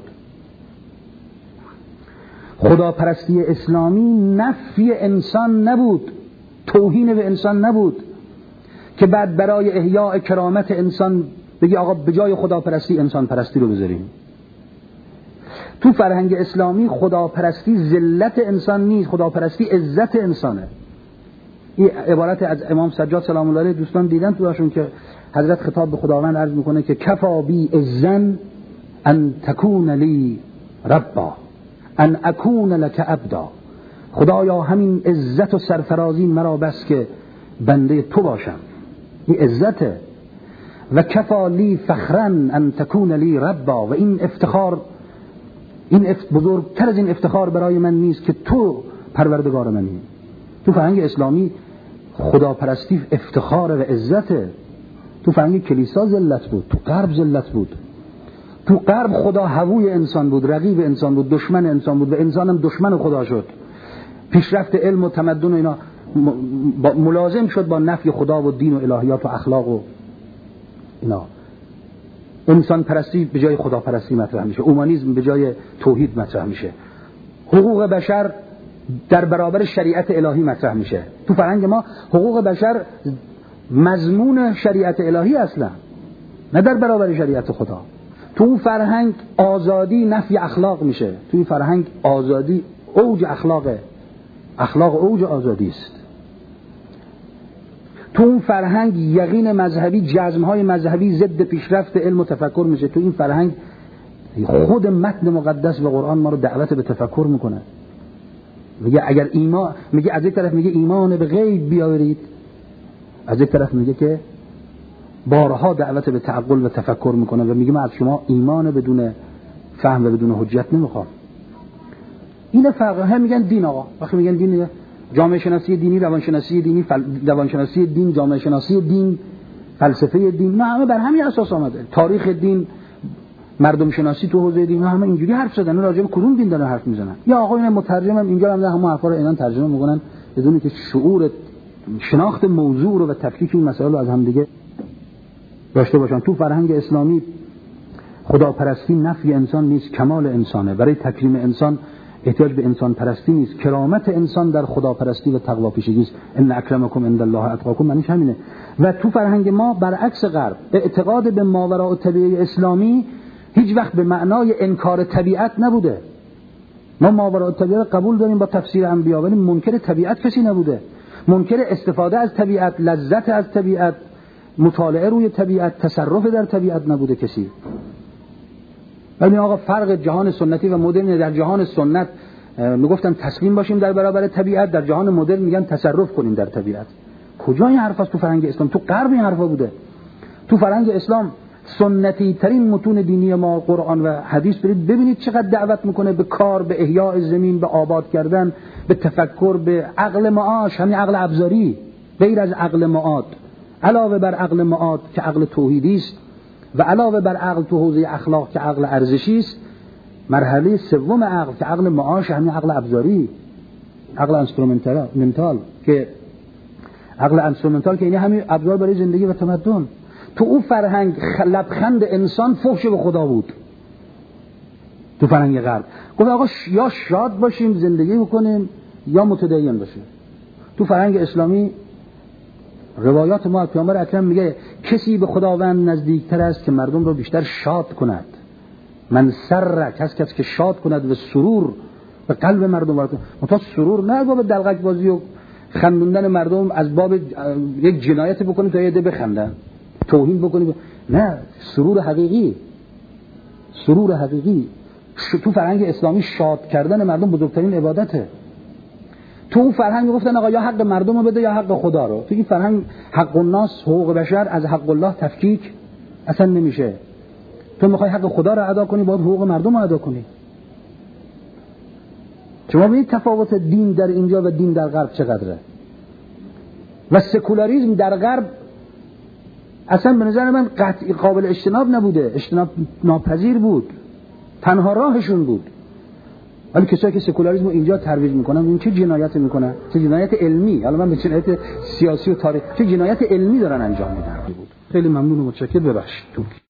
خداپرستی اسلامی نفی انسان نبود، توهین به انسان نبود که بعد برای احیاء کرامت انسان بگی آقا به جای خداپرستی انسان پرستی رو بذاریم. تو فرهنگ اسلامی خداپرستی ذلت انسان نیست، خداپرستی عزت انسانه. این عبارت از امام سجاد سلام الله علیه دوستان دیدن تو هاشون که حضرت خطاب به خداوند عرض میکنه که کفا بی عزن ان تکون لی ربا ان اکون لک عبدا. خدایا همین عزت و سرفرازی مرا بس که بنده تو باشم، این عزته. و کفا لی فخرا ان تکون لی ربا، و این افتخار، این افت بزرگتر از این افتخار برای من نیست که تو پروردگار منی. تو فرهنگ اسلامی خداپرستی افتخار و عزته. تو فرهنگ کلیسا ذلت بود، تو غرب ذلت بود. تو غرب خدا هووی انسان بود، رقیب انسان بود، دشمن انسان بود و انسان هم دشمن خدا شد. پیشرفت علم و تمدن و اینا ملازم شد با نفی خدا و دین و الهیات و اخلاق و اینا. انسان پرستی به جای خدا پرستی مطرح میشه، اومانیسم به جای توحید مطرح میشه، حقوق بشر در برابر شریعت الهی مطرح میشه. تو فرهنگ ما حقوق بشر مضمون شریعت الهی اصلا، نه در برابر شریعت خدا. تو اون فرهنگ آزادی نفی اخلاق میشه. تو این فرهنگ آزادی اوج اخلاقه، اخلاق اوج آزادی است. تو اون فرهنگ یقین مذهبی، جزم‌های مذهبی ضد پیشرفت علم و تفکر میشه. تو این فرهنگ خود متن مقدس و قرآن ما رو دعوت به تفکر میکنه. میگه اگر ایمان، میگه از یک طرف میگه ایمان به غیب بیاورید، از یک طرف میگه که بارها دعوت به تعقل و تفکر میکنه و میگه من از شما ایمان بدون فهم و بدون حجت نمیخوام. این فرق. هم میگن دین، آقا وقتی میگن دین، جامعه شناسی دینی، روانشناسی دینی، فل... روانشناسی دین، جامعه شناسی دین، فلسفه دین، نه همه بر همین اساس آمده. تاریخ دین، مردم شناسی تو حوزه دین، همه اینجوری حرف زدن. راجع به کدوم دین دارن حرف میزنن؟ یا آقا این مترجمم اینجا هم همه حرفا رو اینان ترجمه میکنن بدون که شعور شناخت موضوع رو و تفکیک این مسائل رو از هم دیگه داشته باشن. تو فرهنگ اسلامی خداپرستی نفی انسان نیست، کمال انسانه. برای تکریم انسان احتیاج به انسان پرستی نیست. کرامت انسان در خداپرستی و تقوا پیشگی است. ان اکرمکم عند الله اتقاکم، معنیش همینه. و تو فرهنگ ما برعکس غرب، اعتقاد به ماوراء الطبیعه اسلامی هیچ وقت به معنای انکار طبیعت نبوده. ما ماوراء الطبیعه قبول داریم با تفسیر انبیا، ولی منکر طبیعت کسی نبوده. منکر استفاده از طبیعت، لذت از طبیعت، مطالعه روی طبیعت، تصرف در طبیعت نبوده کسی. ولی آقا فرق جهان سنتی و مدرن، در جهان سنت میگفتن تسلیم باشیم در برابر طبیعت، در جهان مدرن میگن تصرف کنیم در طبیعت. کجا این حرف است تو فرهنگ اسلام؟ تو غرب این حرفا بوده. تو فرهنگ اسلام سنتی ترین متون دینی ما قرآن و حدیث برید ببینید چقدر دعوت میکنه به کار، به احیاء زمین، به آباد کردن، به تفکر، به عقل معاش، همین عقل ابزاری، غیر از عقل معاد، علاوه بر عقل معاد که عقل توحیدی است و علاوه بر عقل تو حوزه اخلاق که عقل ارزشی است، مرحله سوم عقل که عقل معاش، همین عقل ابزاری، عقل انسترومنتال که عقل انسترومنتال که این همین ابزار برای زندگی و تمدن. تو اون فرهنگ لبخند انسان فحش به خدا بود. تو فرهنگ غرب گفت آقا یا شاد باشیم زندگی بکنیم یا متدین باشیم. تو فرهنگ اسلامی روایات ما پیامبر اکرم میگه کسی به خداوند نزدیکتر است که مردم رو بیشتر شاد کند. من سر کس کس که شاد کند و سرور به قلب مردم وارد کند. منتها سرور نه باب دلغک بازی و خندوندن مردم از باب یک جنایت بکنیم تا یه ده بخندن، توهین بکنیم، نه، سرور حقیقی، سرور حقیقی. تو فرهنگ اسلامی شاد کردن مردم بزرگترین عبادته. تو اون فرهنگ گفتن آقا یا حق مردم رو بده یا حق خدا رو. تو این فرهنگ حق الناس، حقوق بشر از حق الله تفکیک اصلا نمیشه. تو میخوای حق خدا رو ادا کنی باید حقوق مردم رو ادا کنی. شما ببینید تفاوت دین در اینجا و دین در غرب چقدره. و سکولاریسم در غرب اصلا به نظر من قطعی قابل اجتناب نبوده، اجتناب ناپذیر بود، تنها راهشون بود. ولی کسایی که سکولاریسم رو اینجا ترویج میکنن این چه جنایتی میکنن؟ چه جنایت علمی، حالا من به جنایت سیاسی و تاریخ، چه جنایت علمی دارن انجام میدن. خیلی ممنون و متشکرم. ببخشید.